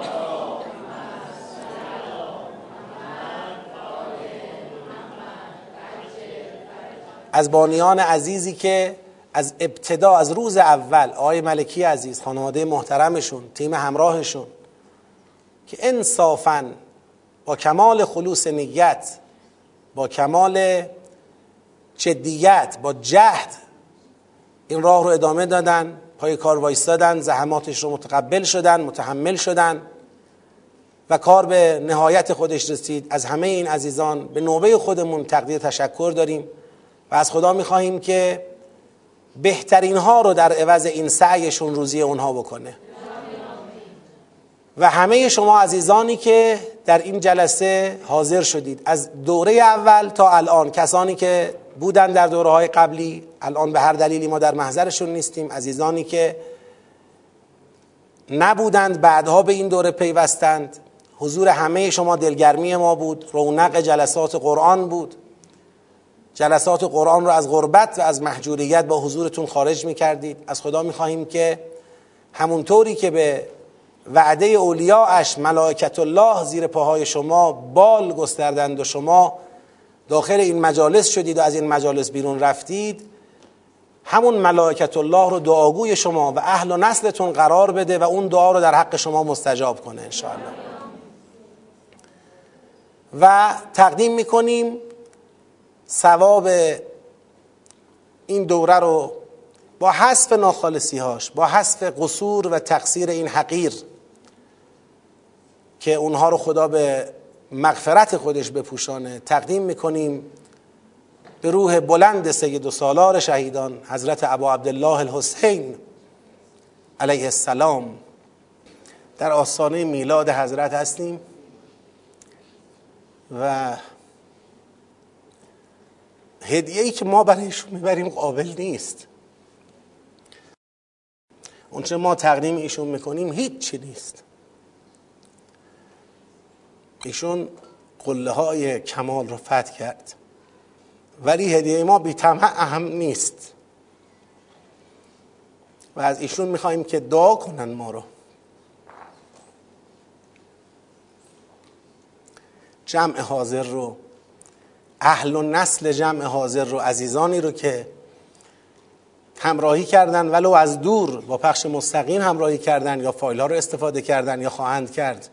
از بانیان عزیزی که از ابتدا، از روز اول، آقای ملکی عزیز، خانواده محترمشون، تیم همراهشون، که انصافاً با کمال خلوص نیت، با کمال جدیت، با جهد این راه رو ادامه دادن، پای کار وایستادن، زحماتش رو متقبل شدن، متحمل شدن و کار به نهایت خودش رسید. از همه این عزیزان به نوبه خودمون تقدیر تشکر داریم و از خدا میخواهیم که بهترین ها رو در عوض این سعیشون روزی اونها بکنه. و همه شما عزیزانی که در این جلسه حاضر شدید، از دوره اول تا الان، کسانی که بودن در دوره های قبلی، الان به هر دلیلی ما در محضرشون نیستیم، عزیزانی که نبودند بعدها به این دوره پیوستند، حضور همه شما دلگرمی ما بود، رونق جلسات قرآن بود. جلسات قرآن رو از غربت و از محجوریت با حضورتون خارج می کردید. از خدا می خواهیم که همونطوری که به وعده اولیاءش ملائکت الله زیر پاهای شما بال گستردند و شما داخل این مجالس شدید و از این مجالس بیرون رفتید، همون ملائکت الله رو دعاگوی شما و اهل و نسلتون قرار بده و اون دعا رو در حق شما مستجاب کنه انشاءالله. و تقدیم میکنیم ثواب این دوره رو با حذف ناخالصی هاش، با حذف قصور و تقصیر این حقیر که اونها رو خدا به مغفرت خودش بپوشانه، تقدیم میکنیم به روح بلند سید و سالار شهیدان حضرت ابا عبدالله الحسین علیه السلام. در آستانه میلاد حضرت هستیم و هدیه‌ای که ما برایشون میبریم قابل نیست. اونچه ما تقدیم ایشون میکنیم هیچ چی نیست. ایشون قله های کمال رو فتح کرد، ولی هدیه ما بی طمع اهم نیست و از ایشون میخواییم که دعا کنن ما رو. جمع حاضر رو، اهل و نسل جمع حاضر رو، عزیزانی رو که همراهی کردن ولو از دور، با پخش مستقیم همراهی کردن یا فایل ها رو استفاده کردن یا خواهند کرد،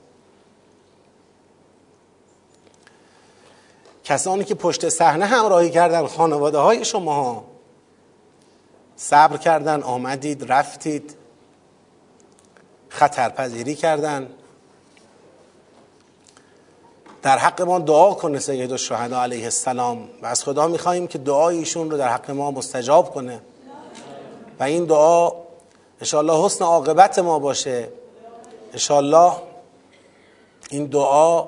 کسانی که پشت صحنه همراهی کردن، خانواده های شما صبر کردن، آمدید، رفتید، خطرپذیری کردن. در حق ما دعا کنه سید الشهدا علیه السلام و از خدا میخواییم که دعای ایشون رو در حق ما مستجاب کنه و این دعا انشاءالله حسن عاقبت ما باشه. انشاءالله این دعا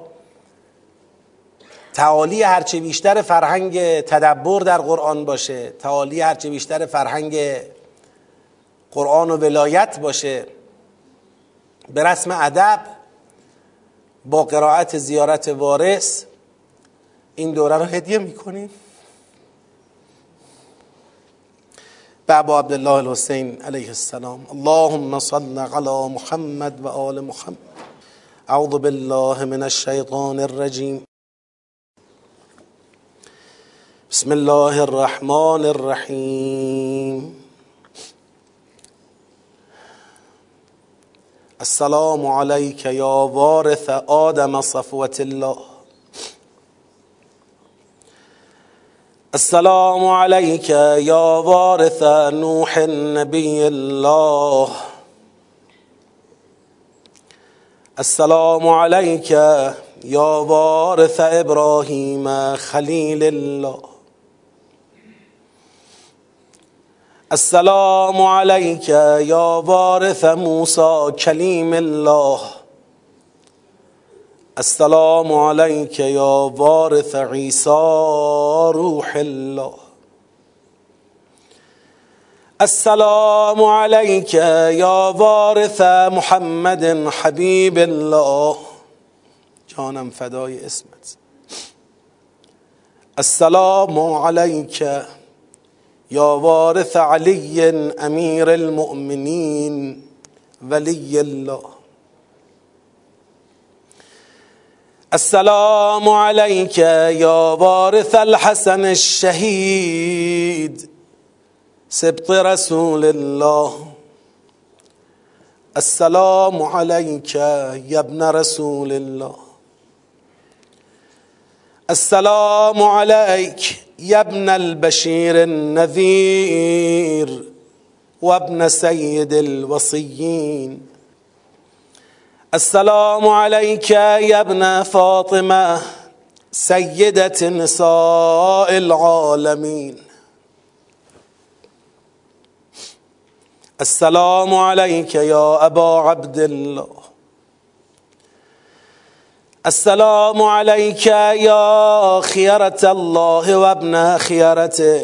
تعالی هرچه بیشتر فرهنگ تدبر در قرآن باشه، تعالی هرچه بیشتر فرهنگ قرآن و ولایت باشه. به رسم ادب با قرائت زیارت وارث این دوره رو هدیه میکنیم به ابا عبدالله الحسین علیه السلام. اللهم صل علی محمد و آل محمد. اعوذ بالله من الشیطان الرجیم. بسم الله الرحمن الرحیم. السلام علیک یا وارث آدم صفوة الله. السلام علیک یا وارث نوح نبی الله. السلام علیک یا وارث ابراهیم خلیل الله. السلام علیک یا وارث موسی کلیم الله. السلام علیک یا وارث عیسی روح الله. السلام علیک یا وارث محمد حبیب الله. جانم فدای اسمت. السلام علیک یا وارث علی امیر المؤمنین ولی الله. السلام علیک یا وارث الحسن الشهید سبط رسول الله. السلام علیک یا ابن رسول الله. السلام علیک یا ابن البشیر النذیر و ابن سید الوصیین. السلام علیک یا ابن فاطمه سیدة نساء العالمین. السلام علیک یا ابا عبدالله. السلام علیک یا خیرة الله و ابن خیرته.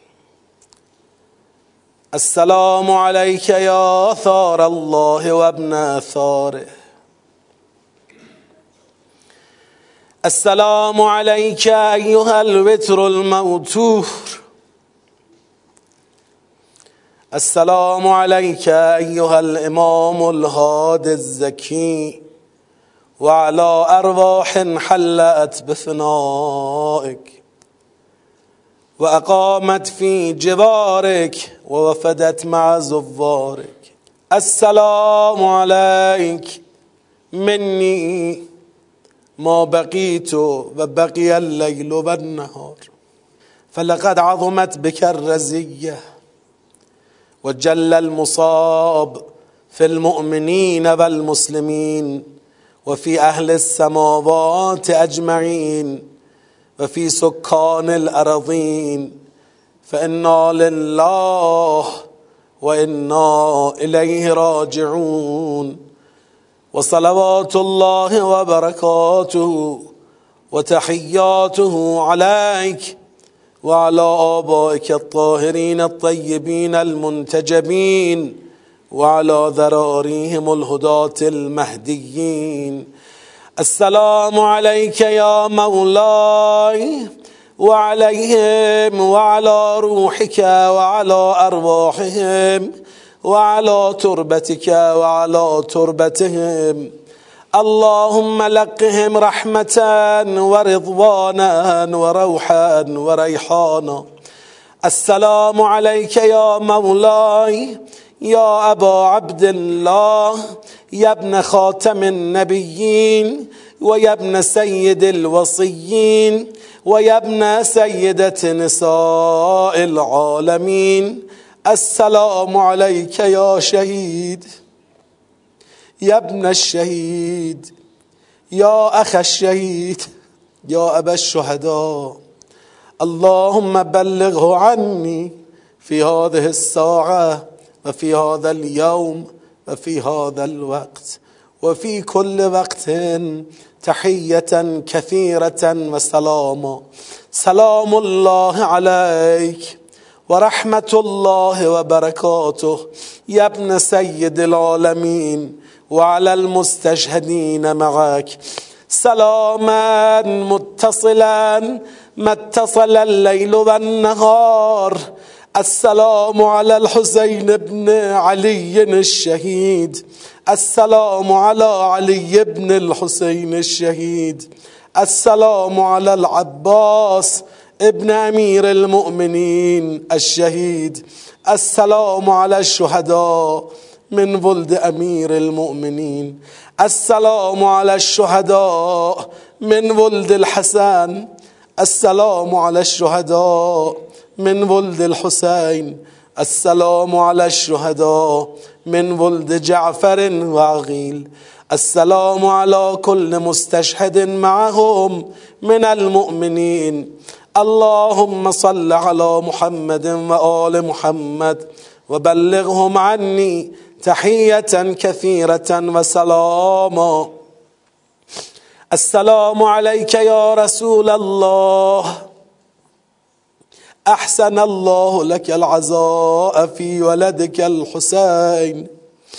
السلام علیک یا ثار الله و ابن ثاره. السلام علیک ایها الوتر الموتور. السلام علیک ایها الامام الهادی الزکی و علی ارواح حلت بفنائک و اقامت فی جوارک و وفدت مع زوارک. السلام علیک منی ما بقيت وبقي الليل والنهار فلقد عظمت بك الرزية وجل المصاب في المؤمنين والمسلمين وفي أهل السماوات أجمعين وفي سكان الأرضين فإنا لله وإنا إليه راجعون وصلوات الله وبركاته وتحياته عليك وعلى آبائك الطاهرين الطيبين المنتجبين وعلى ذراريهم الهداة المهديين. السلام عليك يا مولاي وعليهم وعلى روحك وعلى أرواحهم وعلى تربتك وعلى تربتهم. اللهم لقهم رحمة ورضوانا وروحا وريحانا. السلام عليك يا مولاي يا أبا عبد الله يا ابن خاتم النبيين ويا ابن سيد الوصيين ويا ابن سيدة نساء العالمين. السلام عليك يا شهيد يا ابن الشهيد يا أخ الشهيد يا أبا الشهداء. اللهم بلغه عني في هذه الساعة وفي هذا اليوم وفي هذا الوقت وفي كل وقت تحية كثيرة وسلاما. سلام الله عليك ورحمة الله وبركاته يا ابن سيد العالمين وعلى المستشهدين معك سلاما متصلا ما اتصل الليل والنهار. السلام على الحسين بن علي الشهيد. السلام على علي بن الحسين الشهيد. السلام على العباس ابن أمير المؤمنين الشهيد. السلام على الشهداء من ولد أمير المؤمنين. السلام على الشهداء من ولد الحسن. السلام على الشهداء من ولد الحسين. السلام على الشهداء من ولد جعفر وعقيل. السلام على كل مستشهد معهم من المؤمنين. اللهم صل على محمد وآل محمد وبلغهم عني تحية كثيرة وسلاما. السلام عليك يا رسول الله أحسن الله لك العزاء في ولدك الحسين.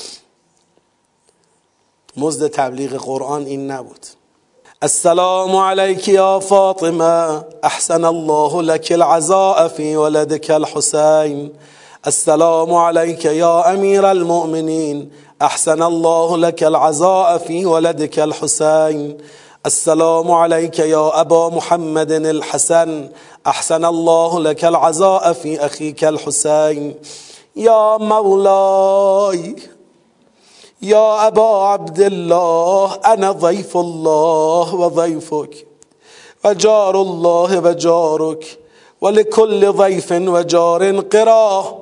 مزد تبلیغ قرآن این نبود. السلام عليك يا فاطمة أحسن الله لك العزاء في ولدك الحسين. السلام عليك يا أمير المؤمنين أحسن الله لك العزاء في ولدك الحسين. السلام عليك يا أبا محمد الحسن أحسن الله لك العزاء في أخيك الحسين. يا مولاي يا أبا عبد الله أنا ضيف الله وضيفك وجار الله وجارك ولكل ضيف وجار قراه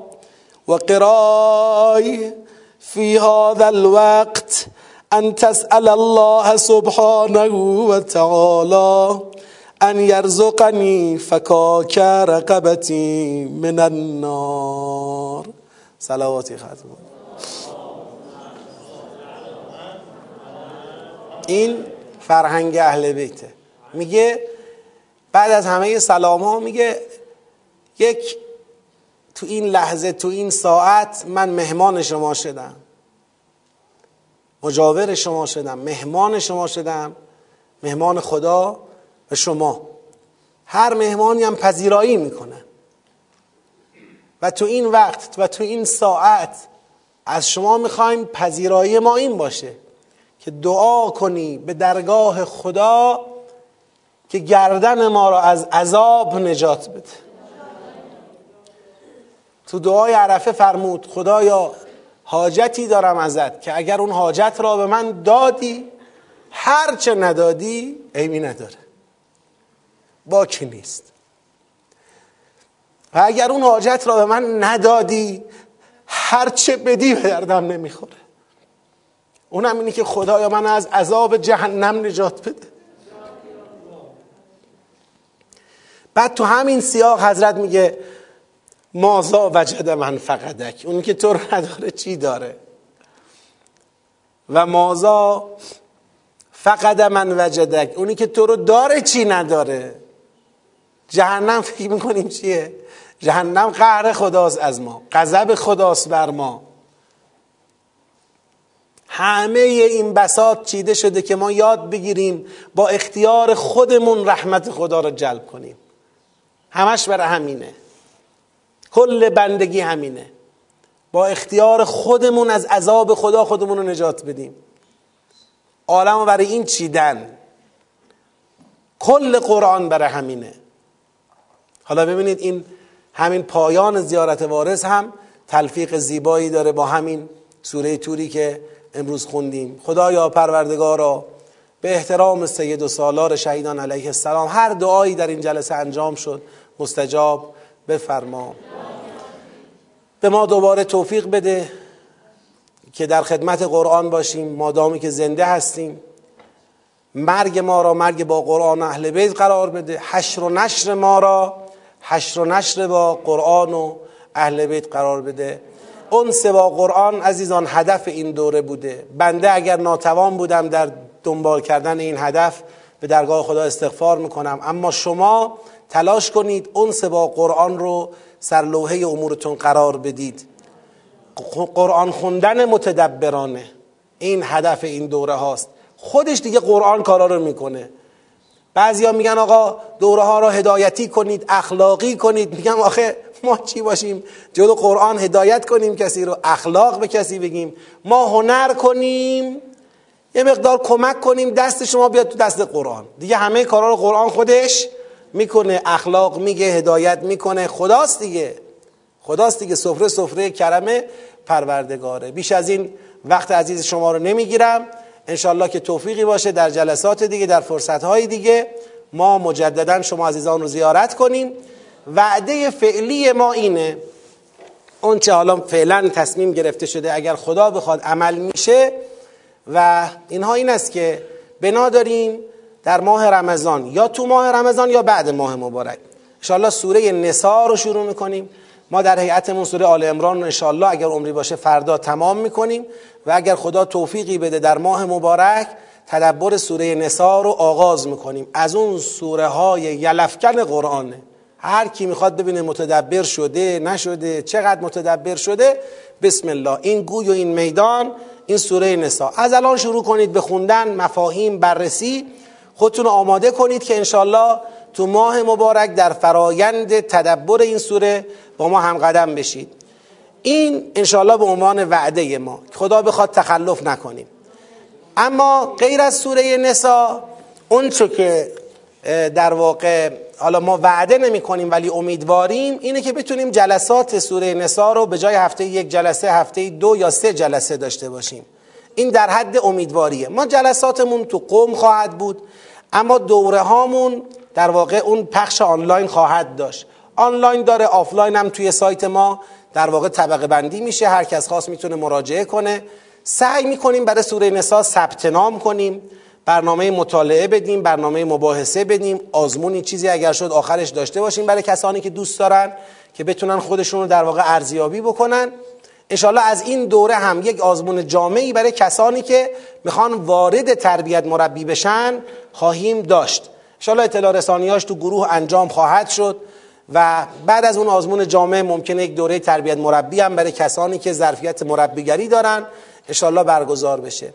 وقراي في هذا الوقت أن تسأل الله سبحانه وتعالى أن يرزقني فكاك رقبتي من النار. صلواتی ختم. این فرهنگ اهل بیته. میگه بعد از همه سلام ها میگه یک تو این لحظه تو این ساعت من مهمان شما شدم، مجاور شما شدم، مهمان شما شدم، مهمان خدا و شما. هر مهمانی هم پذیرایی میکنن و تو این وقت و تو این ساعت از شما میخوایم پذیرایی ما این باشه که دعا کنی به درگاه خدا که گردن ما را از عذاب نجات بده. تو دعای عرفه فرمود خدایا حاجتی دارم ازت که اگر اون حاجت را به من دادی هر چه ندادی عیبی نداره، باکی نیست. و اگر اون حاجت را به من ندادی، هر چه بدی به دردم نمیخوره. اونم اینی که خدایا من از عذاب جهنم نجات بده. بعد تو همین سیاق حضرت میگه مازا وجد من فقدک، اونی که تو رو نداره چی داره؟ و مازا فقد من وجدک، اونی که تو رو داره چی نداره؟ جهنم فکر میکنیم چیه؟ جهنم قهر خداست از ما، غضب خداست بر ما. همه این بساط چیده شده که ما یاد بگیریم با اختیار خودمون رحمت خدا رو جلب کنیم. همش برای همینه، کل بندگی همینه، با اختیار خودمون از عذاب خدا خودمون رو نجات بدیم. عالم رو برای این چیدن، کل قرآن برای همینه. حالا ببینید این همین پایان زیارت وارث هم تلفیق زیبایی داره با همین سوره طوری که امروز خوندیم. خدایا پروردگارا به احترام سید و سالار شهیدان علیه السلام هر دعایی در این جلسه انجام شد مستجاب بفرما. به ما دوباره توفیق بده که در خدمت قرآن باشیم مادامی که زنده هستیم. مرگ ما را مرگ با قرآن و اهل بیت قرار بده. حشر و نشر ما را حشر و نشر با قرآن و اهل بیت قرار بده. انس با قرآن عزیزان هدف این دوره بوده. بنده اگر ناتوان بودم در دنبال کردن این هدف به درگاه خدا استغفار میکنم، اما شما تلاش کنید انس با قرآن رو سرلوحه امورتون قرار بدید. قرآن خوندن متدبرانه این هدف این دوره هاست. خودش دیگه قرآن کارا رو میکنه. بعضیا میگن آقا دوره ها رو هدایتی کنید، اخلاقی کنید. میگم آخه ما چی باشیم جلو قرآن هدایت کنیم کسی رو، اخلاق به کسی بگیم؟ ما هنر کنیم، یه مقدار کمک کنیم، دست شما بیاد تو دست قرآن. دیگه همه کارا رو قرآن خودش میکنه، اخلاق میگه، هدایت میکنه. خداست دیگه، خداست دیگه. سفره سفره کرم پروردگاره. بیش از این وقت عزیز شما رو نمیگیرم. انشالله که توفیقی باشه در جلسات دیگه، در فرصتهای دیگه ما مجددا شما عزیزان رو زیارت کنیم. وعده فعلی ما اینه، اون چه حالا فعلا تصمیم گرفته شده اگر خدا بخواد عمل میشه و اینها این است که بنا داریم در ماه رمضان یا تو ماه رمضان یا بعد ماه مبارک انشالله سوره نساء رو شروع میکنیم. ما در هیئتمون سوره آل عمران رو انشالله اگر عمری باشه فردا تمام میکنیم و اگر خدا توفیقی بده در ماه مبارک تدبر سوره نساء رو آغاز میکنیم. از اون سوره های یلفکن قرآنه. هر کی میخواد ببینه متدبر شده نشده، چقدر متدبر شده، بسم الله، این گوی و این میدان، این سوره نساء. از الان شروع کنید به خوندن، مفاهیم، بررسی. خودتون آماده کنید که انشالله تو ماه مبارک در فرایند تدبر این سوره با ما هم قدم بشید. این انشالله به عنوان وعده ما، خدا بخواد تخلف نکنیم. اما غیر از سوره نساء، اون چو که در واقع حالا ما وعده نمی کنیم ولی امیدواریم اینه که بتونیم جلسات سوره نساء رو به جای هفته یک جلسه هفته دو یا سه جلسه داشته باشیم. این در حد امیدواریه. ما جلساتمون تو قم خواهد بود، اما دوره هامون در واقع اون پخش آنلاین خواهد داشت. آنلاین داره، آفلاین هم توی سایت ما در واقع طبقه بندی میشه. هر کس خواست میتونه مراجعه کنه. سعی میکنیم برای سوره نساء ثبت نام کنیم، برنامه مطالعه بدیم، برنامه مباحثه بدیم، آزمونی چیزی اگر شد آخرش داشته باشیم برای کسانی که دوست دارن که بتونن خودشون رو در واقع ارزیابی بکنن. انشالله از این دوره هم یک آزمون جامعی برای کسانی که میخوان وارد تربیت مربی بشن خواهیم داشت. انشالله اطلاع رسانیاش تو گروه انجام خواهد شد و بعد از اون آزمون جامع ممکنه یک دوره تربیت مربی هم برای کسانی که ظرفیت مربیگری دارن انشالله برگزار بشه.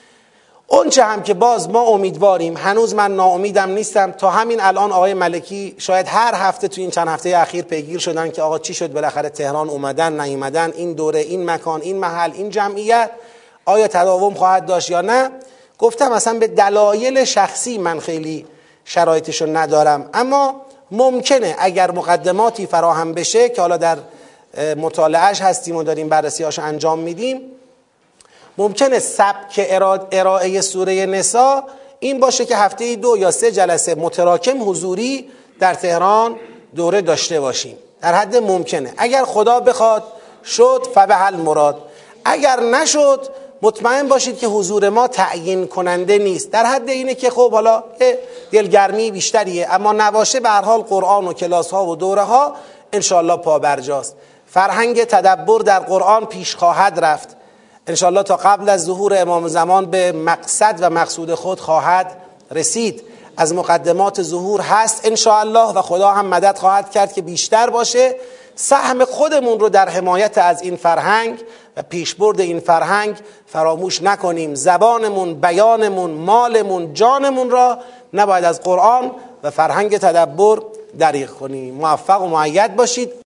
اون چه هم که باز ما امیدواریم، هنوز من ناامیدم نیستم. تا همین الان آقای ملکی شاید هر هفته تو این چند هفته اخیر پیگیر شدن که آقا چی شد، بالاخره تهران اومدن نیومدن، این دوره، این مکان، این محل، این جمعیت آیا تداوم خواهد داشت یا نه. گفتم اصلا به دلایل شخصی من خیلی شرایطشو ندارم، اما ممکنه اگر مقدماتی فراهم بشه که حالا در مطالعهش هستیم و داریم بررسی‌هاش انجام میدیم، ممکنه سبک ارائه سوره نساء این باشه که هفته دو یا سه جلسه متراکم حضوری در تهران دوره داشته باشیم، در حد ممکنه. اگر خدا بخواد شد فبه المراد، اگر نشد مطمئن باشید که حضور ما تعیین کننده نیست، در حد اینه که خب حالا دلگرمی بیشتریه، اما نباشه به هر حال قرآن و کلاس ها و دوره ها انشاءالله پابرجاست. فرهنگ تدبر در قرآن پیش خواهد رفت انشاءالله، تا قبل از ظهور امام زمان به مقصد و مقصود خود خواهد رسید. از مقدمات ظهور هست انشاءالله و خدا هم مدد خواهد کرد که بیشتر باشه. سهم خودمون رو در حمایت از این فرهنگ و پیشبرد این فرهنگ فراموش نکنیم. زبانمون، بیانمون، مالمون، جانمون را نباید از قرآن و فرهنگ تدبر دریغ کنیم. موفق و مؤید باشید.